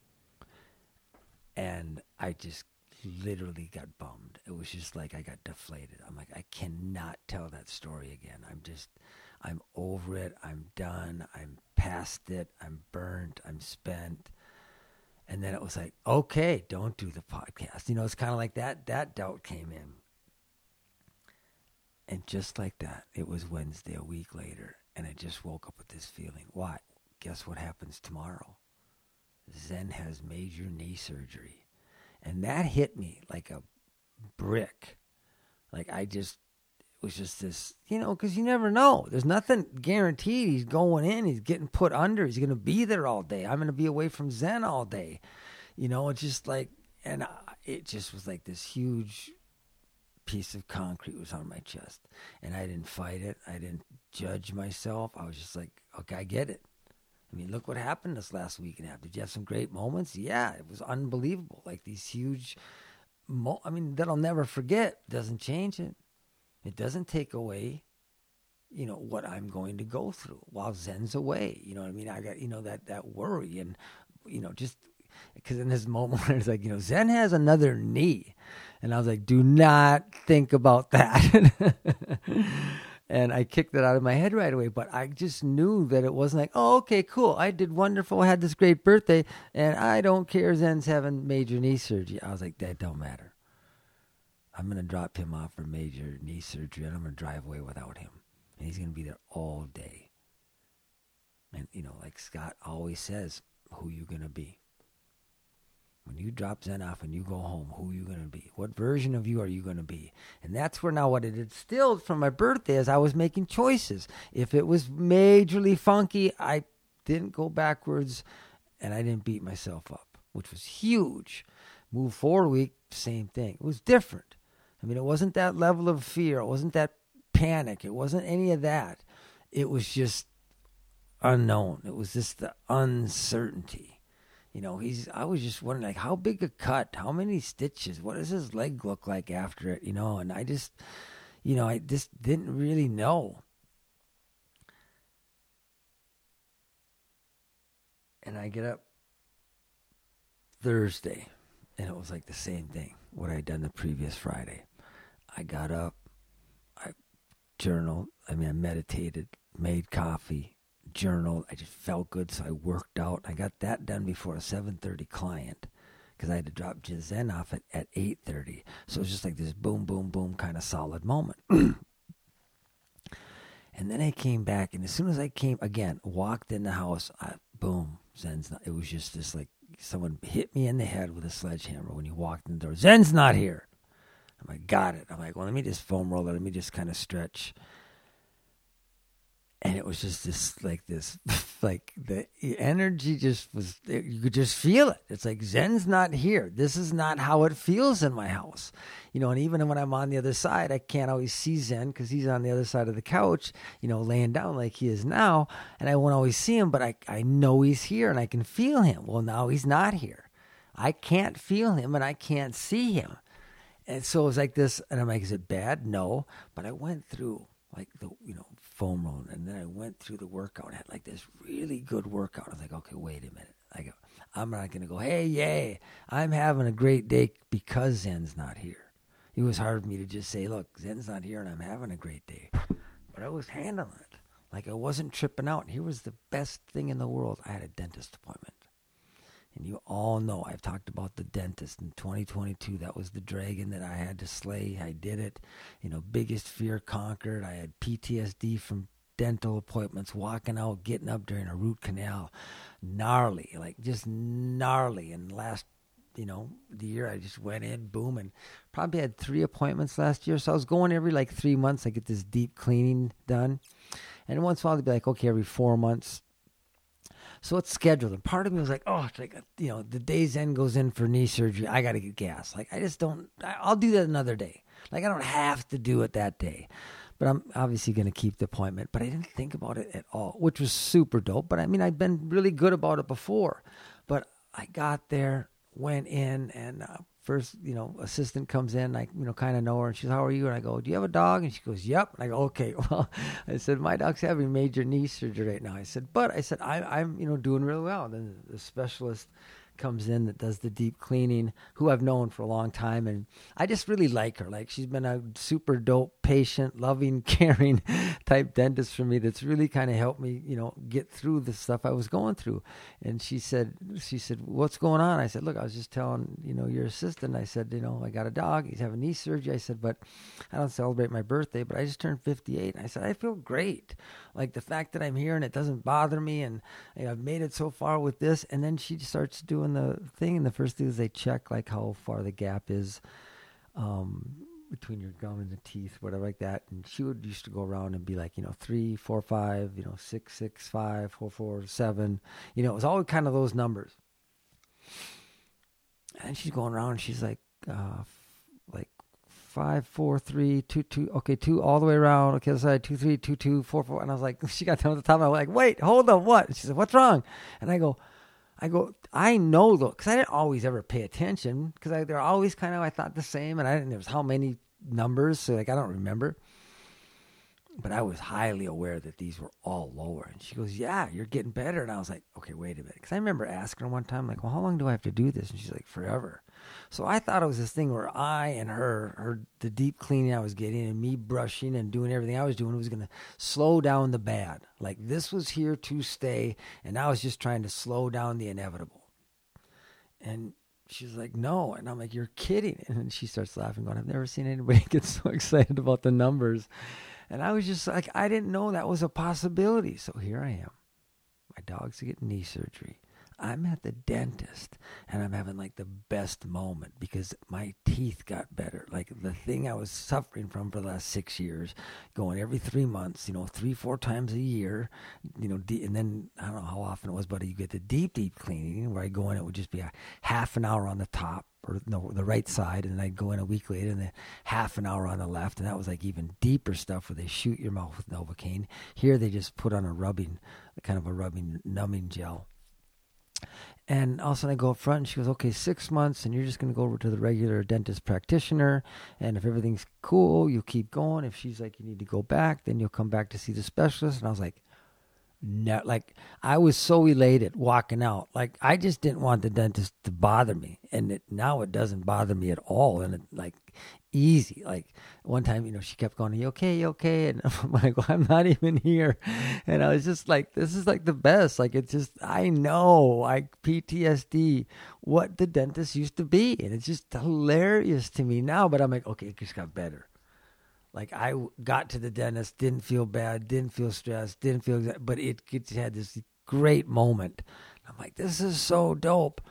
Speaker 1: And I just literally got bummed. It was just I got deflated. I'm like, I cannot tell that story again. I'm over it. I'm done. I'm past it. I'm burnt. I'm spent. And then it was okay, don't do the podcast. It's kind of that doubt came in. And just like that, it was Wednesday, a week later. And I just woke up with this feeling. Why? Guess what happens tomorrow? Zen has major knee surgery. And that hit me like a brick. Like it was just this, because you never know. There's nothing guaranteed. He's going in. He's getting put under. He's going to be there all day. I'm going to be away from Zen all day. It's just like, and it just was like this huge piece of concrete was on my chest. And I didn't fight it. I didn't judge myself. I was just like, okay, I get it. I mean, look what happened this last week and a half. Did you have some great moments? Yeah, it was unbelievable. Like these huge, that I'll never forget. Doesn't change it. It doesn't take away, what I'm going to go through while Zen's away. You know what I mean? I got, that worry and, just because in this moment it's like, Zen has another knee. And I was like, do not think about that. And I kicked it out of my head right away. But I just knew that it wasn't like, oh, okay, cool. I did wonderful. I had this great birthday. And I don't care. Zen's having major knee surgery. I was like, that don't matter. I'm going to drop him off for major knee surgery. And I'm going to drive away without him. And he's going to be there all day. And, like Scott always says, who you going to be? When you drop Zen off and you go home, who are you going to be? What version of you are you going to be? And that's where now what it instilled from my birthday is I was making choices. If it was majorly funky, I didn't go backwards and I didn't beat myself up, which was huge. Move forward week, same thing. It was different. I mean, it wasn't that level of fear. It wasn't that panic. It wasn't any of that. It was just unknown. It was just the uncertainty. I was just wondering, like, how big a cut? How many stitches? What does his leg look like after it? And I just, I just didn't really know. And I get up Thursday, and it was like the same thing, what I had done the previous Friday. I got up, I journaled, I meditated, made coffee, journaled. I just felt good, so I worked out. I got that done before a 7:30 client because I had to drop Zen off at 8:30. So it was just like this boom, boom, boom kind of solid moment. And then I came back, and as soon as I walked in the house, boom, Zen's not. It was just this like someone hit me in the head with a sledgehammer when you walked in the door. Zen's not here. I'm like, got it. I'm like, well, let me just foam roll it. Let me just kind of stretch. And it was just like the energy just was, you could just feel it. It's like, Zen's not here. This is not how it feels in my house. And even when I'm on the other side, I can't always see Zen because he's on the other side of the couch, laying down like he is now. And I won't always see him, but I know he's here and I can feel him. Well, now he's not here. I can't feel him and I can't see him. And so it was like this, and I'm like, is it bad? No. But I went through like the, foam roll, and then I went through the workout. I had like this really good workout. I was like, okay, wait a minute. I'm not going to go, hey, yay, I'm having a great day because Zen's not here. It was hard for me to just say, look, Zen's not here and I'm having a great day. But I was handling it. Like I wasn't tripping out. Here was the best thing in the world. I had a dentist appointment. And you all know I've talked about the dentist in 2022. That was the dragon that I had to slay. I did it. Biggest fear conquered. I had PTSD from dental appointments, walking out, getting up during a root canal. Gnarly, like just gnarly. And last, the year I just went in, boom, and probably had 3 appointments last year. So I was going every like 3 months. I get this deep cleaning done. And once in a while, they'd be like, okay, every 4 months. So it's scheduled. And part of me was like, oh, it's like, the day Zen goes in for knee surgery, I got to get gas. Like, I'll do that another day. Like, I don't have to do it that day. But I'm obviously going to keep the appointment. But I didn't think about it at all, which was super dope. But I've been really good about it before. But I got there, went in, and first, assistant comes in. I, kind of know her, and she says, how are you? And I go, do you have a dog? And she goes, yep. And I go, okay. Well, I said, my dog's having major knee surgery right now. I said, I'm, doing really well. And then the specialist comes in that does the deep cleaning, who I've known for a long time, and I just really like her. Like, she's been a super dope, patient, loving, caring type dentist for me that's really kind of helped me, get through the stuff I was going through. And she said, "What's going on?" I said, "Look, I was just telling, your assistant, I said, I got a dog, he's having knee surgery." I said, "But I don't celebrate my birthday, but I just turned 58. And I said, "I feel great. Like, the fact that I'm here and it doesn't bother me, and I've made it so far with this." And then she starts doing the thing, and the first thing is they check like how far the gap is between your gum and the teeth, whatever like that. And she used to go around and be like, 3, 4, 5, 6, 6, 5, 4, 4, 7. It was always kind of those numbers. And she's going around and she's like 5, 4, 3, 2, 2. Okay, 2 all the way around. Okay, other side, 2, 3, 2, 2, 4, 4. And I was like, she got down to the top. I was like, "Wait, hold on, what?" And she said, "What's wrong?" And I go, "I know though," because I didn't always ever pay attention, because they're always kind of, I thought, the same, and I didn't. There was how many numbers, so like I don't remember. But I was highly aware that these were all lower. And she goes, "Yeah, you're getting better." And I was like, "Okay, wait a minute," because I remember asking her one time, like, "Well, how long do I have to do this?" And she's like, "Forever." So I thought it was this thing where I and her the deep cleaning I was getting and me brushing and doing everything I was doing was going to slow down the bad. Like, this was here to stay, and I was just trying to slow down the inevitable. And she's like, "No." And I'm like, "You're kidding." And then she starts laughing, going, "I've never seen anybody get so excited about the numbers." And I was just like, I didn't know that was a possibility. So here I am. My dog's getting knee surgery. I'm at the dentist, and I'm having like the best moment because my teeth got better. Like, the thing I was suffering from for the last 6 years, going every 3 months, 3, 4 times a year, and then I don't know how often it was, but you get the deep cleaning where I go in, it would just be a half an hour on the top, or no, the right side, and then I'd go in a week later and then half an hour on the left, and that was like even deeper stuff where they shoot your mouth with Novocaine. Here they just put on a rubbing numbing gel. And all of a sudden I go up front and she goes, "Okay, 6 months, and you're just going to go over to the regular dentist practitioner, and if everything's cool, you'll keep going. If she's like, you need to go back, then you'll come back to see the specialist." And I was like, no, like, I was so elated walking out. Like, I just didn't want the dentist to bother me. And now it doesn't bother me at all. And it, like, easy. Like, one time, she kept going, "You okay? You okay?" And I'm like, "Well, I'm not even here." And I was just like, this is like the best. Like, it's just, I know, like, PTSD, what the dentist used to be. And it's just hilarious to me now. But I'm like, okay, it just got better. Like, I got to the dentist, didn't feel bad, didn't feel stressed, didn't feel, but it had this great moment. I'm like, this is so dope.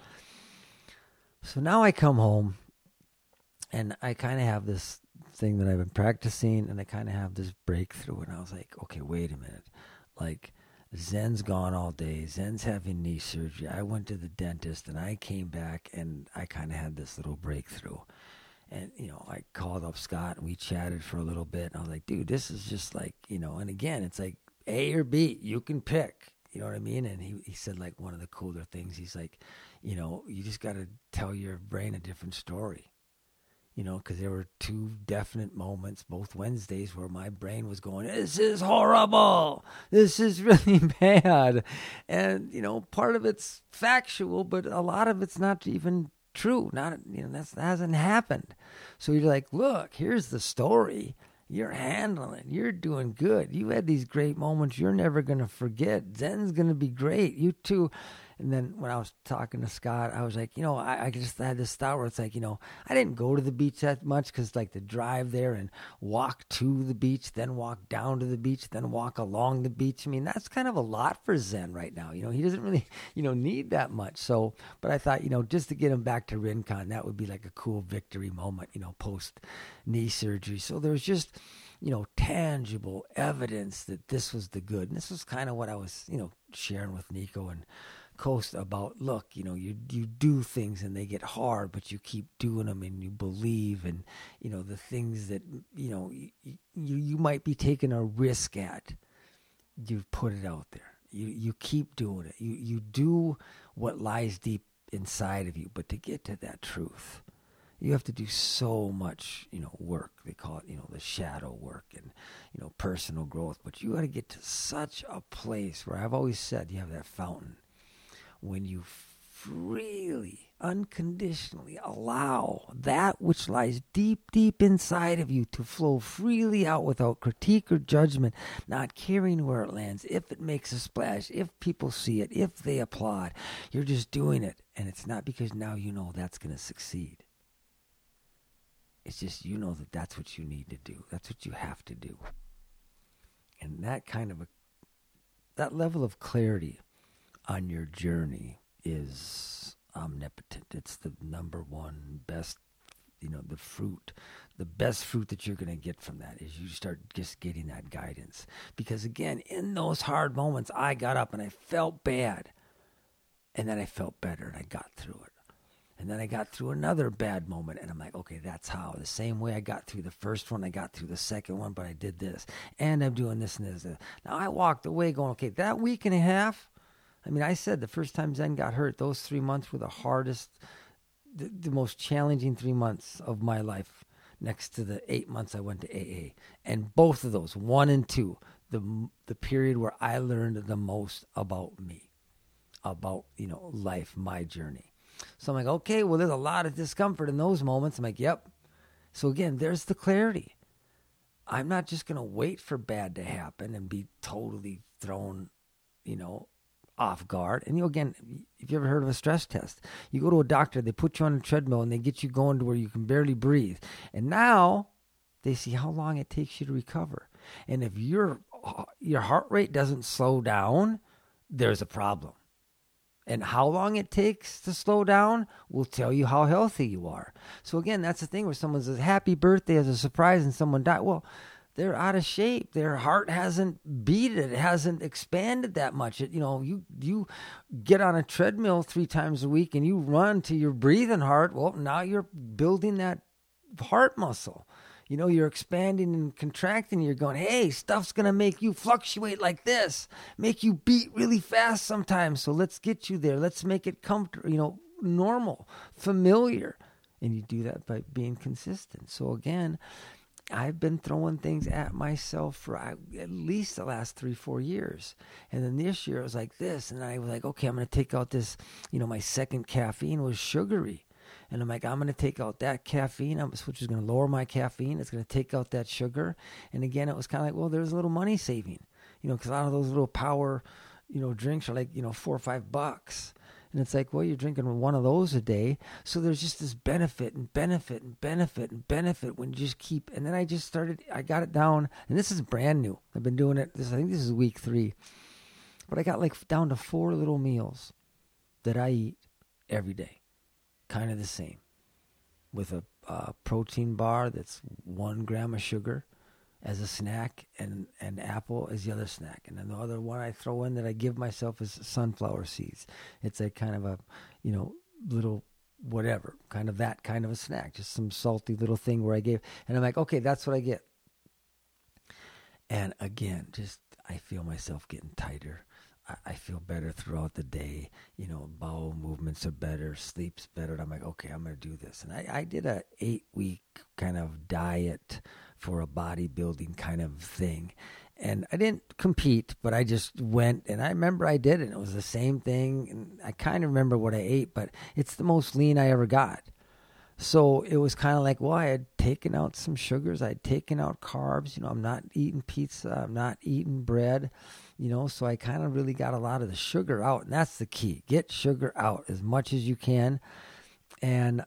Speaker 1: So now I come home, and I kind of have this thing that I've been practicing, and I kind of have this breakthrough. And I was like, okay, wait a minute. Like, Zen's gone all day. Zen's having knee surgery. I went to the dentist, and I came back, and I kind of had this little breakthrough. And, I called up Scott, and we chatted for a little bit. And I was like, "Dude, this is just like, and again, it's like A or B, you can pick." You know what I mean? And he said, like, one of the cooler things, he's like, you just got to tell your brain a different story. Because there were 2 definite moments, both Wednesdays, where my brain was going, "This is horrible. This is really bad." And, part of it's factual, but a lot of it's not even true. Not, that hasn't happened. So you're like, "Look, here's the story. You're handling it. You're doing good. You had these great moments you're never going to forget. Zen's going to be great. You too." And then when I was talking to Scott, I was like, I just had this thought where it's like, I didn't go to the beach that much because, like, the drive there and walk to the beach, then walk down to the beach, then walk along the beach. I mean, that's kind of a lot for Zen right now. He doesn't really, need that much. So, but I thought, just to get him back to Rincon, that would be like a cool victory moment, post knee surgery. So there's just, tangible evidence that this was the good. And this was kind of what I was, sharing with Nico and Coast about. Look, you do things and they get hard, but you keep doing them and you believe, and the things that you might be taking a risk at, you've put it out there. You keep doing it. You do what lies deep inside of you. But to get to that truth, you have to do so much, work. They call it, the shadow work and, personal growth. But you got to get to such a place where I've always said you have that fountain. When you freely, unconditionally allow that which lies deep, deep inside of you to flow freely out without critique or judgment, not caring where it lands, if it makes a splash, if people see it, if they applaud. You're just doing it. And it's not because now you know that's going to succeed. It's just you know that that's what you need to do. That's what you have to do. And that level of clarity on your journey is omnipotent. It's the number one best, the best fruit that you're going to get from that is you start just getting that guidance. Because again, in those hard moments, I got up and I felt bad. And then I felt better and I got through it. And then I got through another bad moment, and I'm like, okay, that's how. The same way I got through the first one, I got through the second one, but I did this. And I'm doing this and this. Now, I walked away going, okay, that week and a half, I said the first time Zen got hurt, those 3 months were the hardest, the most challenging 3 months of my life, next to the 8 months I went to AA. And both of those, 1 and 2, the period where I learned the most about me, about, life, my journey. So I'm like, okay, well, there's a lot of discomfort in those moments. I'm like, yep. So again, there's the clarity. I'm not just going to wait for bad to happen and be totally thrown, off guard. And, again, if you ever heard of a stress test, you go to a doctor, they put you on a treadmill and they get you going to where you can barely breathe. And now they see how long it takes you to recover. And if your heart rate doesn't slow down, there's a problem. And how long it takes to slow down will tell you how healthy you are. So again, that's the thing where someone says, happy birthday as a surprise and someone died. Well, they're out of shape. Their heart hasn't beat it. It hasn't expanded that much. You get on a treadmill 3 times a week and you run to your breathing heart. Well, now you're building that heart muscle. You're expanding and contracting. You're going, hey, stuff's going to make you fluctuate like this, make you beat really fast sometimes. So let's get you there. Let's make it comfortable, normal, familiar. And you do that by being consistent. So again, I've been throwing things at myself for at least the last 3-4 years. And then this year it was like this. And I was like, okay, I'm going to take out this, my second caffeine was sugary. And I'm like, I'm going to take out that caffeine, which is going to lower my caffeine. It's going to take out that sugar. And again, it was kind of like, well, there's a little money saving, because a lot of those little power, drinks are like, $4 or $5. And it's like, well, you're drinking one of those a day. So there's just this benefit and benefit and benefit and benefit when you just keep. And then I got it down. And this is brand new. I've been doing it. I think this is week 3. But I got down to 4 little meals that I eat every day. Kind of the same, with a protein bar that's 1 gram of sugar as a snack and apple as the other snack. And then the other one I throw in that I give myself is sunflower seeds. It's a kind of a, little whatever, kind of that kind of a snack, just some salty little thing where I gave. And I'm like, okay, that's what I get. And again, I feel myself getting tighter. I feel better throughout the day. Bowel movements are better, sleep's better. And I'm like, okay, I'm going to do this. And I did a 8-week kind of diet for a bodybuilding kind of thing. And I didn't compete, but I just went. And I remember I did it. It was the same thing. And I kind of remember what I ate, but it's the most lean I ever got. So it was kind of like, well, I had taken out some sugars. I had taken out carbs. I'm not eating pizza. I'm not eating bread. So I kind of really got a lot of the sugar out. And that's the key. Get sugar out as much as you can. And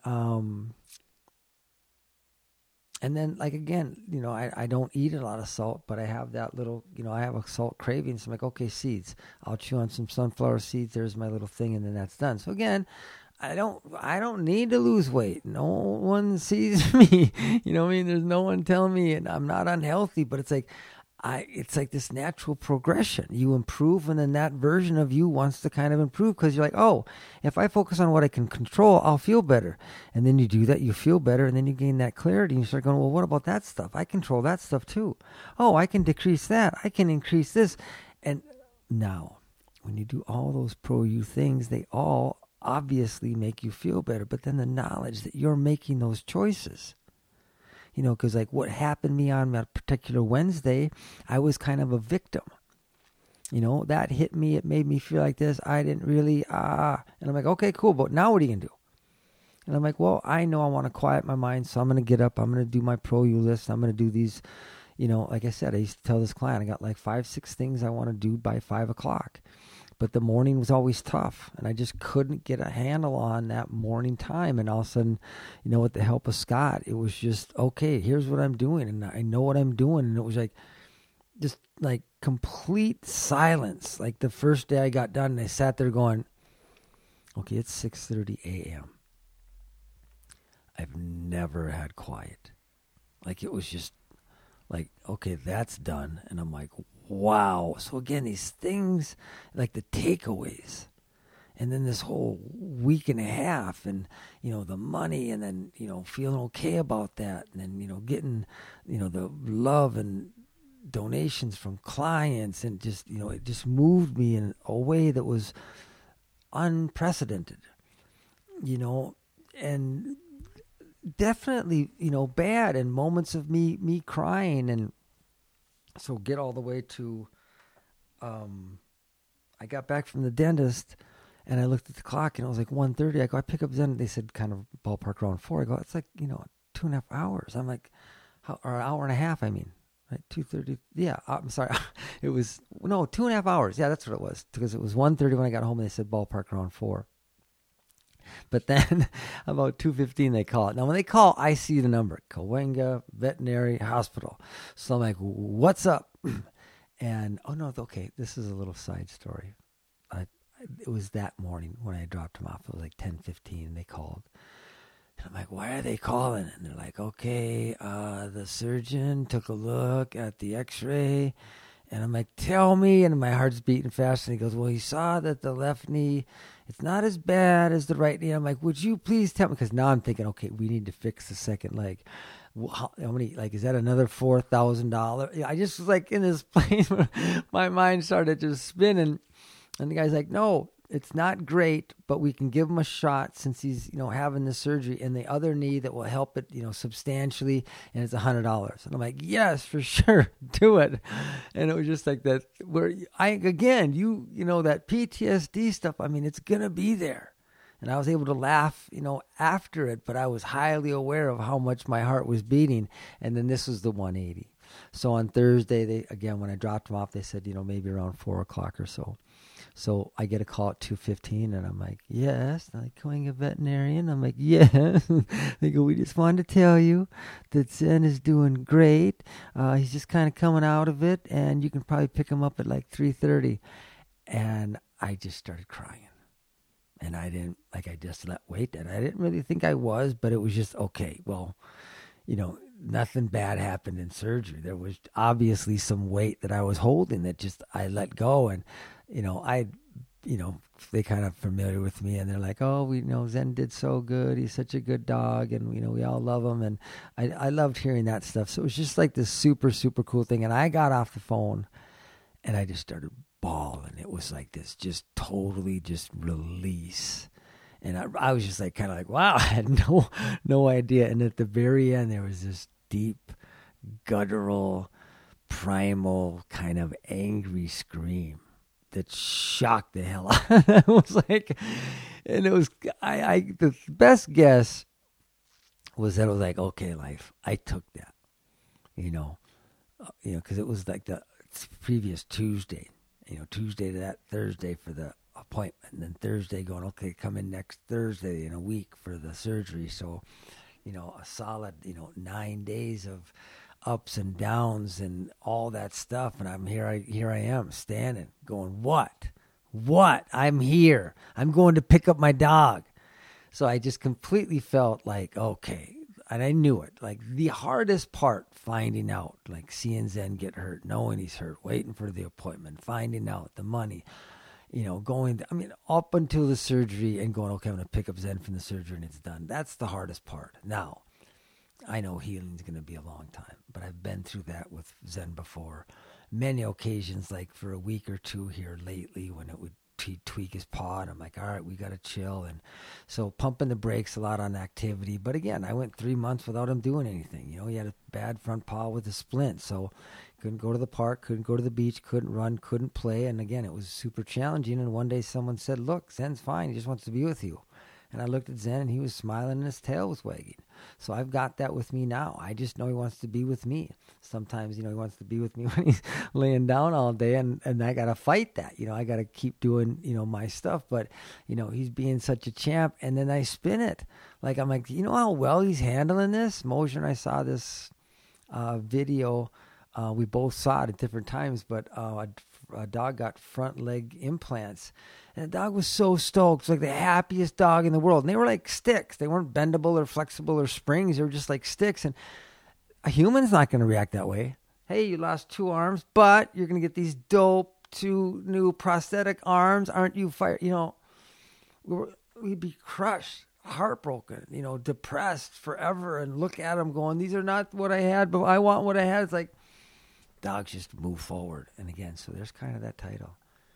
Speaker 1: then, again, I don't eat a lot of salt, but I have that little, I have a salt craving. So I'm like, okay, seeds. I'll chew on some sunflower seeds. There's my little thing. And then that's done. So again, I don't need to lose weight. No one sees me. There's no one telling me, and I'm not unhealthy, but it's like this natural progression. You improve, and then that version of you wants to kind of improve because you're like, oh, if I focus on what I can control, I'll feel better. And then you do that, you feel better, and then you gain that clarity, and you start going, well, what about that stuff? I control that stuff too. Oh, I can decrease that. I can increase this. And now, when you do all those pro-you things, they all obviously make you feel better. But then the knowledge that you're making those choices, because what happened to me on that particular Wednesday, I was kind of a victim. That hit me. It made me feel like this. I didn't really, And I'm like, okay, cool. But now what are you going to do? And I'm like, well, I know I want to quiet my mind. So I'm going to get up. I'm going to do my ProU list. I'm going to do these, like I said, I used to tell this client, I got like 5-6 things I want to do by 5:00. But the morning was always tough. And I just couldn't get a handle on that morning time. And all of a sudden, with the help of Scott, it was just, okay, here's what I'm doing. And I know what I'm doing. And it was like, just like complete silence. Like the first day I got done, and I sat there going, okay, it's 6:30 a.m. I've never had quiet. Like it was just like, okay, that's done. And I'm like, wow. So again, these things, like the takeaways, and then this whole week and a half, and the money, and then feeling okay about that, and then getting the love and donations from clients, and just it just moved me in a way that was unprecedented, and definitely bad, and moments of me crying. And so get all the way to I got back from the dentist, and I looked at the clock, and it was like 1:30. I go, I pick up Zen. They said kind of ballpark around 4. I go, it's like 2.5 hours. I'm like, or an hour and a half, I mean. Right, 2:30. Yeah, I'm sorry. It was 2.5 hours. Yeah, that's what it was, because it was 1:30 when I got home, and they said ballpark around 4. But then about 2:15 they call it. Now when they call, I see the number, Cahuenga Veterinary Hospital. So I'm like, what's up? And okay, this is a little side story. It was that morning when I dropped him off. It was like 10:15, and they called. And I'm like, why are they calling? And they're like, okay, the surgeon took a look at the x-ray. And I'm like, tell me. And my heart's beating fast. And he goes, well, he saw that the left knee, it's not as bad as the right knee. I'm like, would you please tell me? Because now I'm thinking, okay, we need to fix the second leg. How many, is that another $4,000? I just was like in this place where my mind started just spinning. And the guy's like, no, it's not great, but we can give him a shot since he's, having the surgery, and the other knee that will help it, substantially. And it's $100. And I'm like, yes, for sure. Do it. And it was just like that, where that PTSD stuff, I mean, it's going to be there. And I was able to laugh, after it, but I was highly aware of how much my heart was beating. And then this was the 180. So on Thursday, when I dropped him off, they said, maybe around 4:00 or so. So I get a call at 2:15, and I'm like, yes. They're like, Cahuenga Veterinarian? I'm like, yes. They go, we just wanted to tell you that Zen is doing great. He's just kind of coming out of it, and you can probably pick him up at like 3:30. And I just started crying. And I didn't, I just let wait that. I didn't really think I was, but it was just, okay, well, nothing bad happened in surgery. There was obviously some weight that I was holding that just I let go. And, they kind of familiar with me, and they're like, oh, we know Zen did so good. He's such a good dog, and, we all love him. And I loved hearing that stuff. So it was just like this super, super cool thing. And I got off the phone, and I just started bawling. It was like this just totally just release. And I was just like, kind of like, wow, I had no idea. And at the very end, there was this deep, guttural, primal, kind of angry scream that shocked the hell out. I was like, and it was, the best guess was that it was like, okay, life, I took that, because it was like the previous Tuesday, Tuesday to that Thursday for the appointment, and then Thursday going, okay, come in next Thursday in a week for the surgery. So, a solid, 9 days of ups and downs and all that stuff. And I'm here I am standing going, what? I'm here. I'm going to pick up my dog. So I just completely felt like, okay. And I knew it. Like the hardest part, finding out, like seeing Zen get hurt, knowing he's hurt, waiting for the appointment, finding out the money, up until the surgery and going, okay, I'm going to pick up Zen from the surgery and it's done. That's the hardest part. Now, I know healing's going to be a long time, but I've been through that with Zen before. Many occasions, like for a week or two here lately, when it would he'd tweak his paw, and I'm like, all right, we got to chill. And so pumping the brakes a lot on activity. But again, I went 3 months without him doing anything. He had a bad front paw with a splint, so couldn't go to the park, couldn't go to the beach, couldn't run, couldn't play. And again, it was super challenging. And one day someone said, look, Zen's fine. He just wants to be with you. And I looked at Zen, and he was smiling and his tail was wagging. So I've got that with me now. I just know he wants to be with me. Sometimes, he wants to be with me when he's laying down all day, and I got to fight that. I got to keep doing, my stuff. But, he's being such a champ, and then I spin it. Like, I'm like, how well he's handling this? Mosher and I saw this video. We both saw it at different times, but a dog got front leg implants. And the dog was so stoked. It was like the happiest dog in the world. And they were like sticks. They weren't bendable or flexible or springs. They were just like sticks. And a human's not going to react that way. Hey, you lost 2 arms, but you're going to get these dope 2 new prosthetic arms. Aren't you fired? We'd be crushed, heartbroken, depressed forever, and look at them going, these are not what I had, but I want what I had. It's like, dogs just move forward. And again, so there's kind of that title.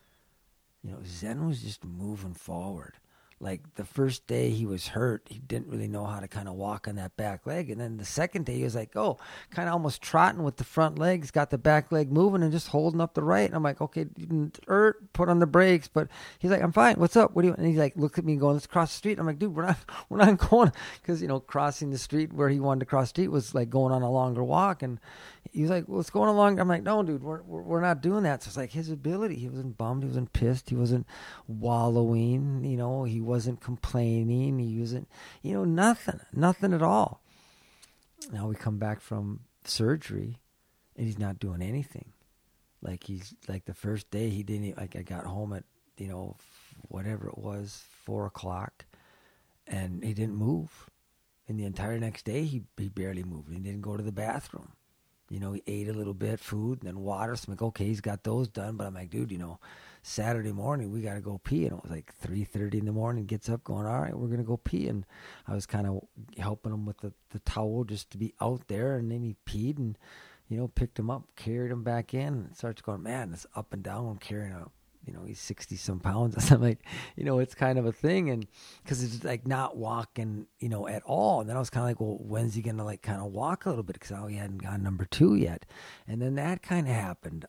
Speaker 1: Zen was just moving forward. Like the first day he was hurt, he didn't really know how to kind of walk on that back leg. And then the second day he was like, kind of almost trotting with the front legs, got the back leg moving and just holding up the right. And I'm like, okay, you didn't hurt, put on the brakes. But he's like, I'm fine. What's up? What do you want? And he's like, looked at me going, let's cross the street. I'm like, dude, we're not going. Because, crossing the street where he wanted to cross the street was like going on a longer walk. And he was like, what's going along? I'm like, no, dude, we're not doing that. So it's like his ability. He wasn't bummed. He wasn't pissed. He wasn't wallowing. He wasn't complaining. He wasn't, nothing at all. Now we come back from surgery and he's not doing anything. Like he's like the first day he didn't, like I got home at, whatever it was, 4:00, and he didn't move. And the entire next day he barely moved. He didn't go to the bathroom. He ate a little bit, food, and then water. So I'm like, okay, he's got those done. But I'm like, dude, Saturday morning, we got to go pee. And it was like 3:30 in the morning, gets up going, all right, we're going to go pee. And I was kind of helping him with the towel just to be out there. And then he peed and, picked him up, carried him back in. And starts going, man, it's up and down. I'm carrying a, he's 60 some pounds. I'm like, it's kind of a thing. And because it's like not walking, at all. And then I was kind of like, well, when's he going to like kind of walk a little bit? Because now he hadn't gone number 2 yet. And then that kind of happened.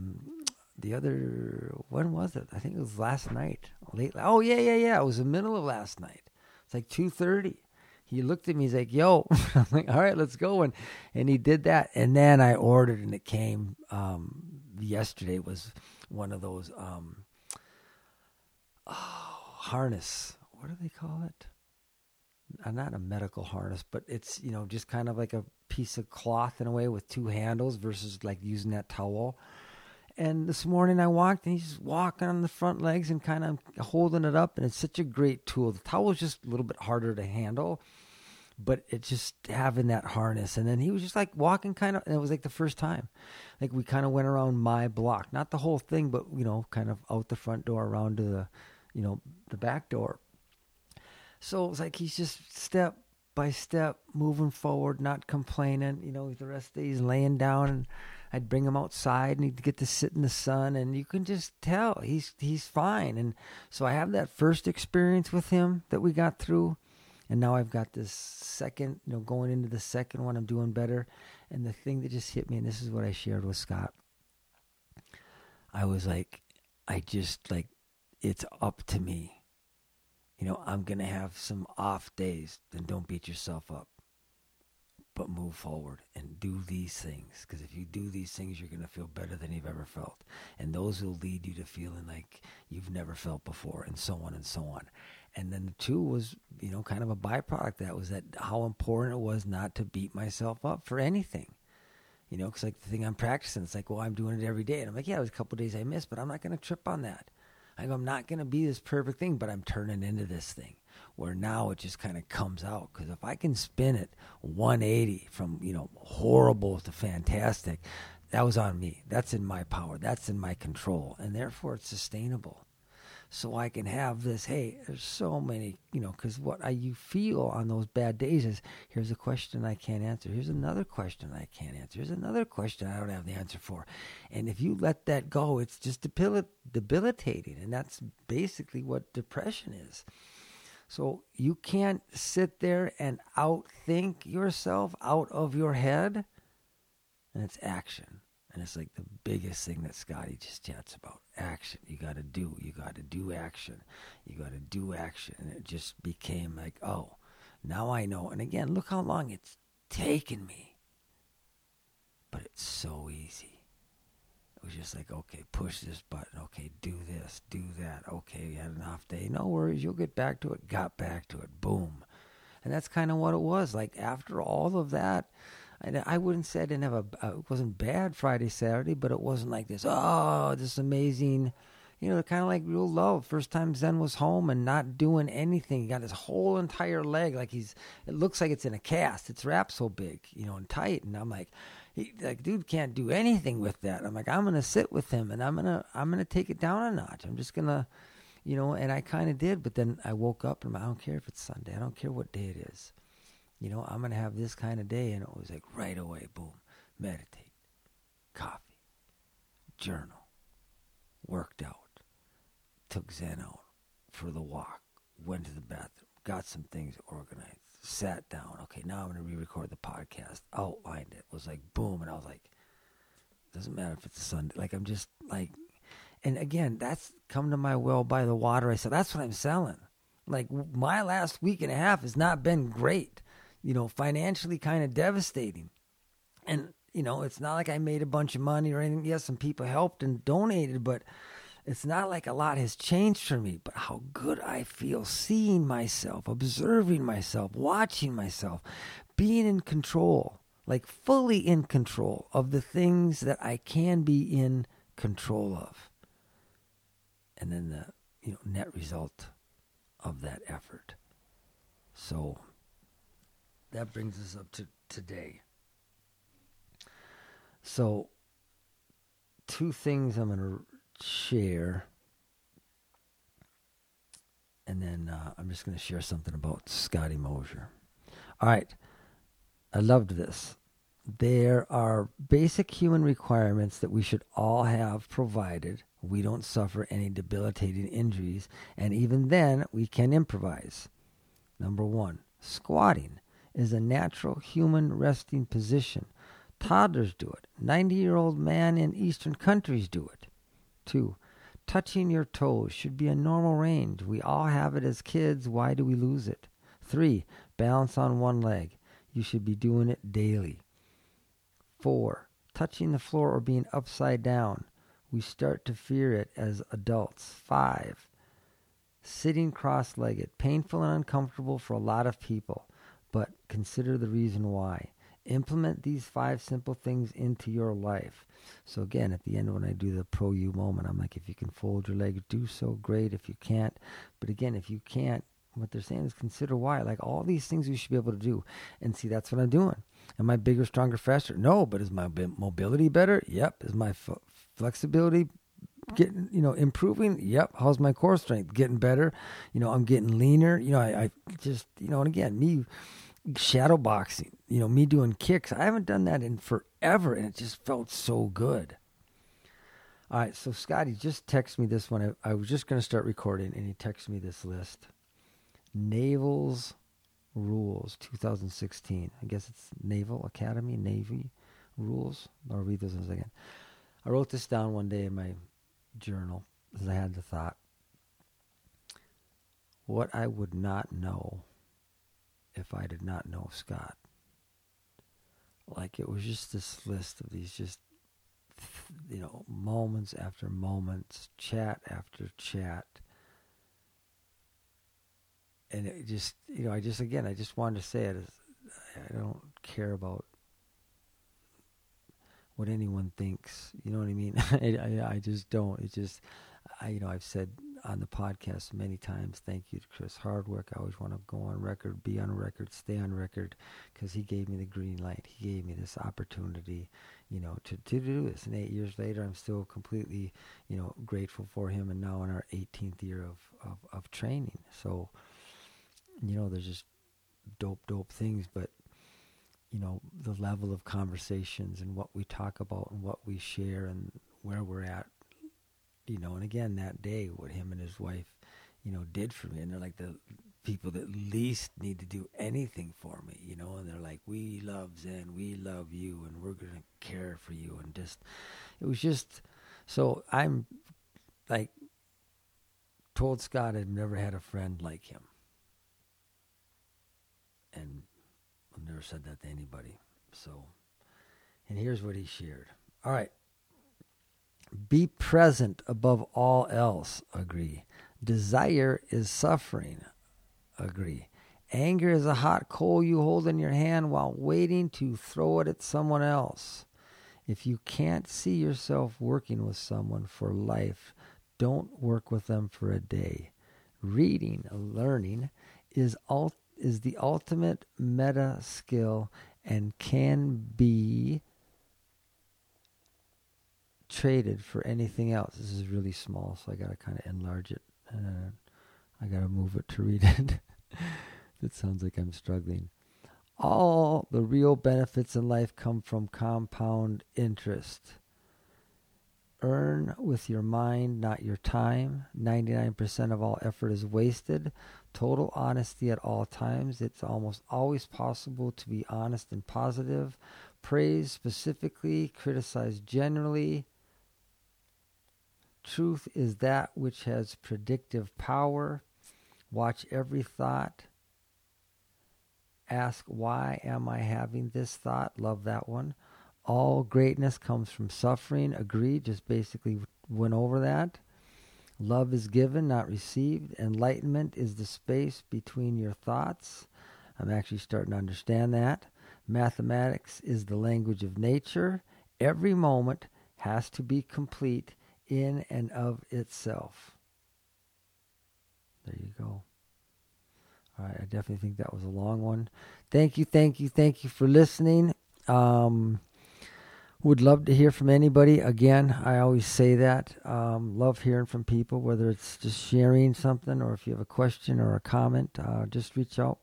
Speaker 1: When was it? I think it was last night. Late. Oh, yeah. It was the middle of last night. It's like 2:30. He looked at me. He's like, yo. I'm like, all right, let's go. And he did that. And then I ordered and it came. Yesterday was one of those harness. What do they call it? Not a medical harness, but it's, just kind of like a piece of cloth in a way with 2 handles versus like using that towel. And this morning I walked and he's walking on the front legs and kind of holding it up. And it's such a great tool. The towel is just a little bit harder to handle, but it's just having that harness. And then he was just like walking kind of, and it was like the first time. Like we kind of went around my block, not the whole thing, but, kind of out the front door around to the, the back door. So it was like he's just step by step moving forward, not complaining. The rest of the day he's laying down and I'd bring him outside and he'd get to sit in the sun and you can just tell he's fine. And so I have that first experience with him that we got through. And now I've got this second, going into the second one, I'm doing better. And the thing that just hit me, and this is what I shared with Scott, I was like, it's up to me. I'm going to have some off days, then don't beat yourself up. But move forward and do these things. Because if you do these things, you're going to feel better than you've ever felt. And those will lead you to feeling like you've never felt before, and so on and so on. And then the 2 was, kind of a byproduct. That was that how important it was not to beat myself up for anything. Because like the thing I'm practicing, it's like, well, I'm doing it every day. And I'm like, yeah, there's a couple of days I missed, but I'm not going to trip on that. I'm not going to be this perfect thing, but I'm turning into this thing where now it just kind of comes out. Because if I can spin it 180 from, horrible to fantastic, that was on me. That's in my power. That's in my control. And therefore it's sustainable. so I can have this. Hey, there's so many, because you feel on those bad days is, here's a question I can't answer. Here's another question I can't answer. Here's another question I don't have the answer for. And if you let that go, it's just debilitating. And that's basically what depression is. So you can't sit there and outthink yourself out of your head. And it's action. And it's like the biggest thing that Scotty just chats about. Action. You got to do action. You got to do action. And it just became like, oh, now I know. And again, look how long it's taken me. But it's so easy. It was just like, okay, push this button. Okay, do this, do that. Okay, you had an off day. No worries, you'll get back to it. Got back to it. Boom. And that's kind of what it was. Like after all of that, I wouldn't say I didn't have it wasn't bad Friday, Saturday, but it wasn't like this, this amazing, kind of like real love. First time Zen was home and not doing anything. He got his whole entire leg, like it looks like it's in a cast. It's wrapped so big, and tight. And I'm like, dude can't do anything with that. I'm like, I'm going to sit with him and I'm going to take it down a notch. I'm just going to, and I kind of did, but then I woke up and I don't care if it's Sunday. I don't care what day it is. I'm going to have this kind of day. And it was like right away, boom, meditate, coffee, journal, worked out, took Zen out for the walk, went to the bathroom, got some things organized, sat down. Okay, now I'm going to re-record the podcast, outlined it, was like boom. And I was like, doesn't matter if it's a Sunday. Like I'm just like, and again, that's come to my well by the water. I said, that's what I'm selling. Like my last week and a half has not been great. Financially kind of devastating. And, it's not like I made a bunch of money or anything. Yes, some people helped and donated, but it's not like a lot has changed for me. But how good I feel seeing myself, observing myself, watching myself, being in control, like fully in control of the things that I can be in control of. And then the, net result of that effort. So that brings us up to today. So, two things I'm going to share. And then I'm just going to share something about Scotty Mosier. All right. I loved this. There are basic human requirements that we should all have provided we don't suffer any debilitating injuries. And even then, we can improvise. Number 1, squatting is a natural human resting position. Toddlers do it. 90-year-old man in Eastern countries do it. 2, touching your toes should be a normal range. We all have it as kids. Why do we lose it? 3, balance on one leg. You should be doing it daily. 4, touching the floor or being upside down. We start to fear it as adults. 5, sitting cross-legged. Painful and uncomfortable for a lot of people. But consider the reason why. Implement these 5 simple things into your life. So again, at the end when I do the Pro You moment, I'm like, if you can fold your legs, do so, great. If you can't, but again, if you can't, what they're saying is consider why. Like all these things we should be able to do. And see, that's what I'm doing. Am I bigger, stronger, faster? No, but is my mobility better? Yep. Is my flexibility getting, improving? Yep. How's my core strength? Getting better. I'm getting leaner. I just, and again, me shadow boxing, me doing kicks. I haven't done that in forever, and it just felt so good. All right, so Scotty just texted me this one. I was just going to start recording, and he texted me this list. Naval's Rules 2016. I guess it's Naval Academy, Navy Rules. I'll read those in a second. I wrote this down one day in my journal because I had the thought. What I would not know if I did not know Scott. Like it was just this list of these just, moments after moments, chat after chat. And it just, I just wanted to say it. I don't care about what anyone thinks. You know what I mean? I just don't. It's just, I've said on the podcast many times. Thank you to Chris Hardwick. I always want to go on record, be on record, stay on record, because he gave me the green light. He gave me this opportunity, to do this. And 8 years later, I'm still completely, grateful for him. And now in our 18th year of training. So, there's just dope things, but the level of conversations and what we talk about and what we share and where we're at, and again, that day, what him and his wife, did for me. And they're like the people that least need to do anything for me, and they're like, we love Zen, we love you, and we're going to care for you. And it was just, so I'm like, told Scott I've never had a friend like him. And I've never said that to anybody. So, and here's what he shared. All right. Be present above all else. Agree. Desire is suffering. Agree. Anger is a hot coal you hold in your hand while waiting to throw it at someone else. If you can't see yourself working with someone for life, don't work with them for a day. Reading, learning, is the ultimate meta skill and can be traded for anything else. This is really small, so I got to kind of enlarge it. I got to move it to read it. It sounds like I'm struggling. All the real benefits in life come from compound interest. Earn with your mind, not your time. 99% of all effort is wasted. Total honesty at all times. It's almost always possible to be honest and positive. Praise specifically, criticize generally. Truth is that which has predictive power. Watch every thought. Ask, why am I having this thought? Love that one. All greatness comes from suffering. Agree. Just basically went over that. Love is given, not received. Enlightenment is the space between your thoughts. I'm actually starting to understand that. Mathematics is the language of nature. Every moment has to be complete in and of itself. There you go. All right, I definitely think that was a long one. Thank you for listening. Would love to hear from anybody. Again, I always say that. Love hearing from people, whether it's just sharing something or if you have a question or a comment, just reach out,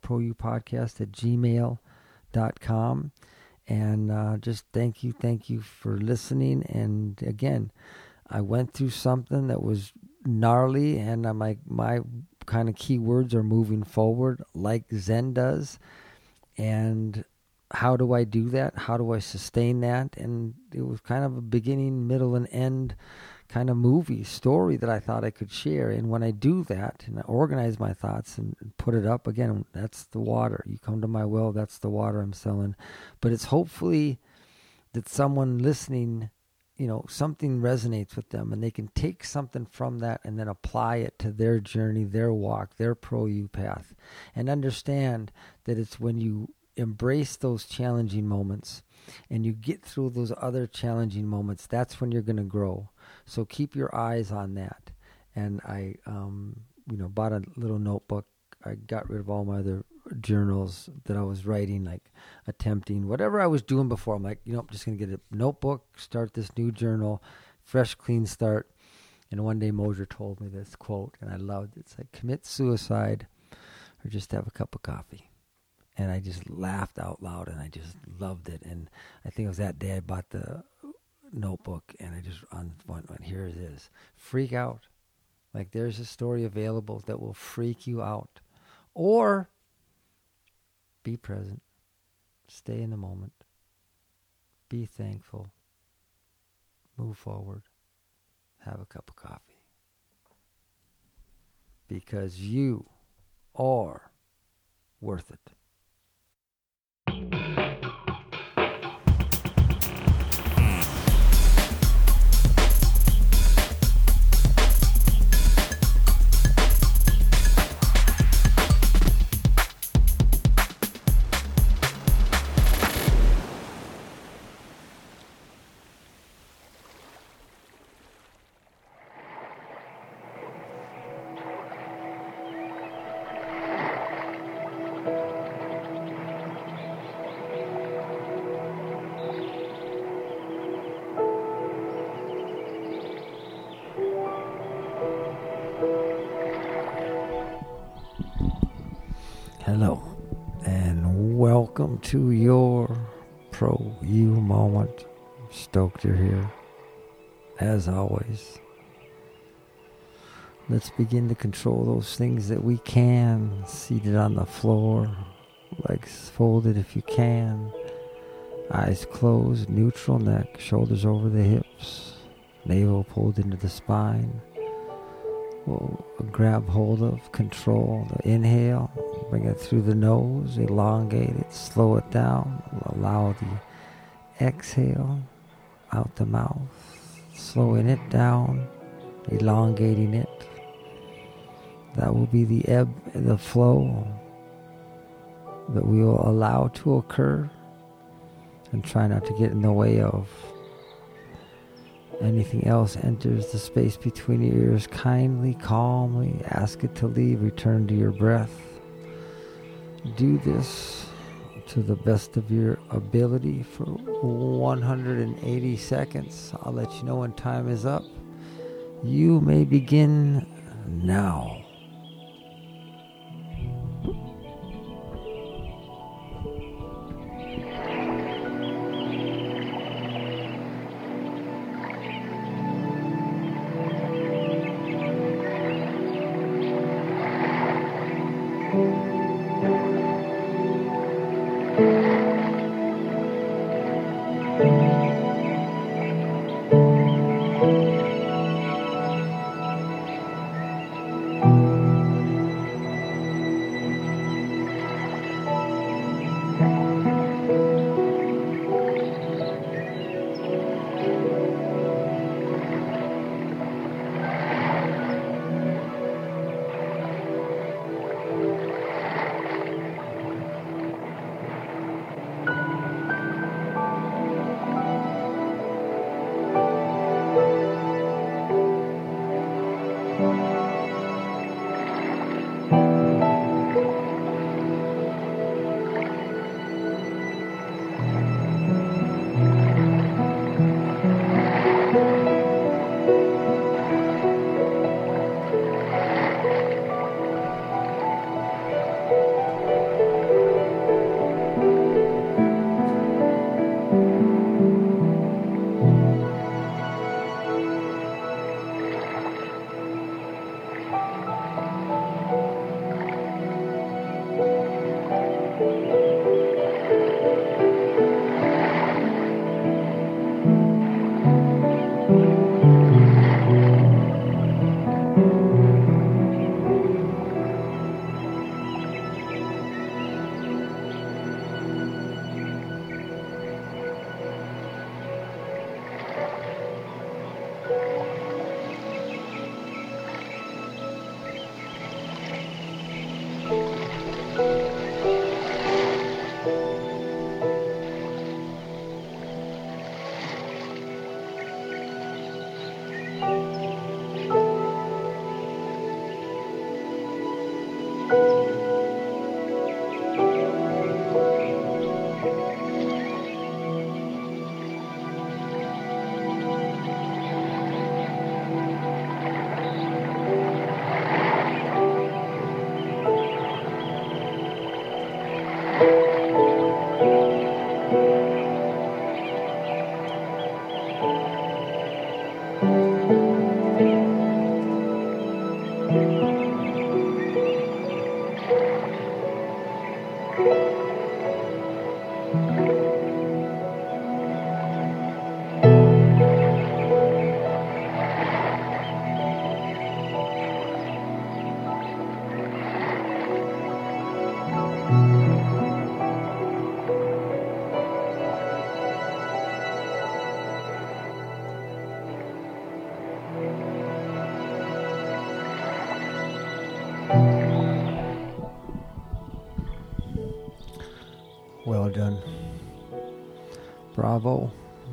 Speaker 1: proupodcast@gmail.com. And just thank you for listening. And again, I went through something that was gnarly, and I'm like, my kind of keywords are moving forward like Zen does. And how do I do that? How do I sustain that? And it was kind of a beginning, middle, and end kind of movie story that I thought I could share. And when I do that and I organize my thoughts and put it up, again, that's the water. You come to my well, that's the water I'm selling. But it's hopefully that someone listening, something resonates with them and they can take something from that and then apply it to their journey, their walk, their Pro-U path, and understand that it's when you embrace those challenging moments and you get through those other challenging moments, that's when you're going to grow. So keep your eyes on that. And I, bought a little notebook. I got rid of all my other journals that I was writing, like attempting whatever I was doing before. I'm like, I'm just going to get a notebook, start this new journal, fresh, clean start. And one day Mosier told me this quote, and I loved it. It's like, commit suicide or just have a cup of coffee. And I just laughed out loud, and I just loved it. And I think it was that day I bought the notebook, and I just went, here it is. Freak out. Like, there's a story available that will freak you out. Or be present. Stay in the moment. Be thankful. Move forward. Have a cup of coffee. Because you are worth it. Hello, and welcome to your Pro You moment. Stoked you're here. As always, let's begin to control those things that we can. Seated on the floor, legs folded if you can, eyes closed, neutral neck, shoulders over the hips, navel pulled into the spine. We'll grab hold of control. The inhale, bring it through the nose, elongate it, slow it down. Allow the exhale out the mouth, slowing it down, elongating it. That will be the ebb and the flow that we will allow to occur, and try not to get in the way of anything else enters the space between your ears. Kindly, calmly ask it to leave. Return to your breath. Do this to the best of your ability for 180 seconds. I'll let you know when time is up. You may begin now. Well done. Bravo.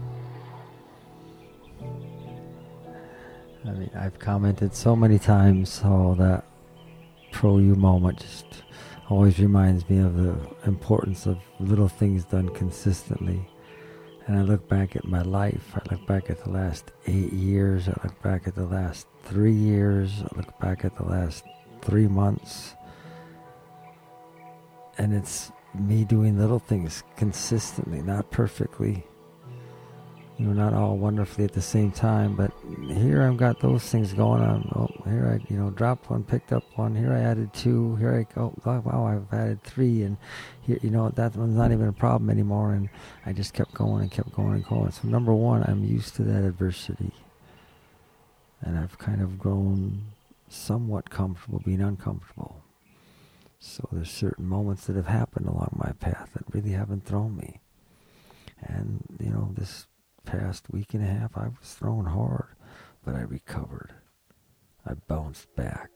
Speaker 1: I mean, I've commented so many times how that Pro You moment just always reminds me of the importance of little things done consistently. And I look back at my life. I look back at the last 8 years. I look back at the last 3 years. I look back at the last 3 months. And it's me doing little things consistently, not perfectly, not all wonderfully at the same time, but here I've got those things going on. Oh, here I, dropped one, picked up one. Here I added two. Here I go. Oh, wow, I've added three. And here, that one's not even a problem anymore. And I just kept going and kept going and going. So number one, I'm used to that adversity. And I've kind of grown somewhat comfortable being uncomfortable. So there's certain moments that have happened along my path that really haven't thrown me. And, this past week and a half, I was thrown hard, but I recovered. I bounced back.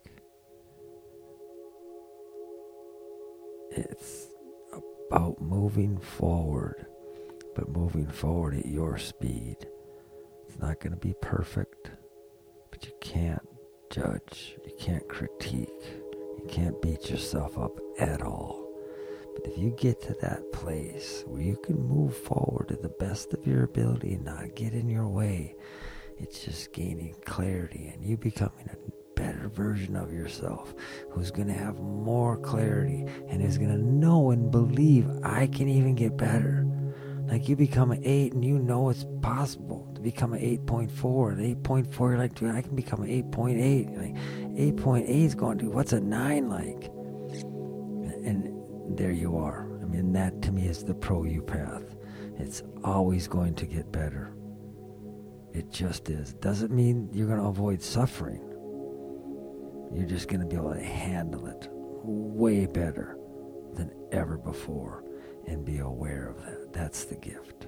Speaker 1: It's about moving forward, but moving forward at your speed. It's not going to be perfect, but you can't judge. You can't critique. You can't beat yourself up at all. But if you get to that place where you can move forward to the best of your ability and not get in your way, it's just gaining clarity and you becoming a better version of yourself who's going to have more clarity and is going to know and believe I can even get better. Like you become an 8 and it's possible to become an 8.4. And 8.4, you're like, dude, I can become an 8.8. Like 8.8 is going to do, what's a 9 like? And there you are. I mean, that to me is the pro-you path. It's always going to get better. It just is. Doesn't mean you're going to avoid suffering. You're just going to be able to handle it way better than ever before and be aware of that. That's the gift.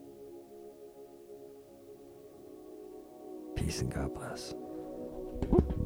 Speaker 1: Peace and God bless.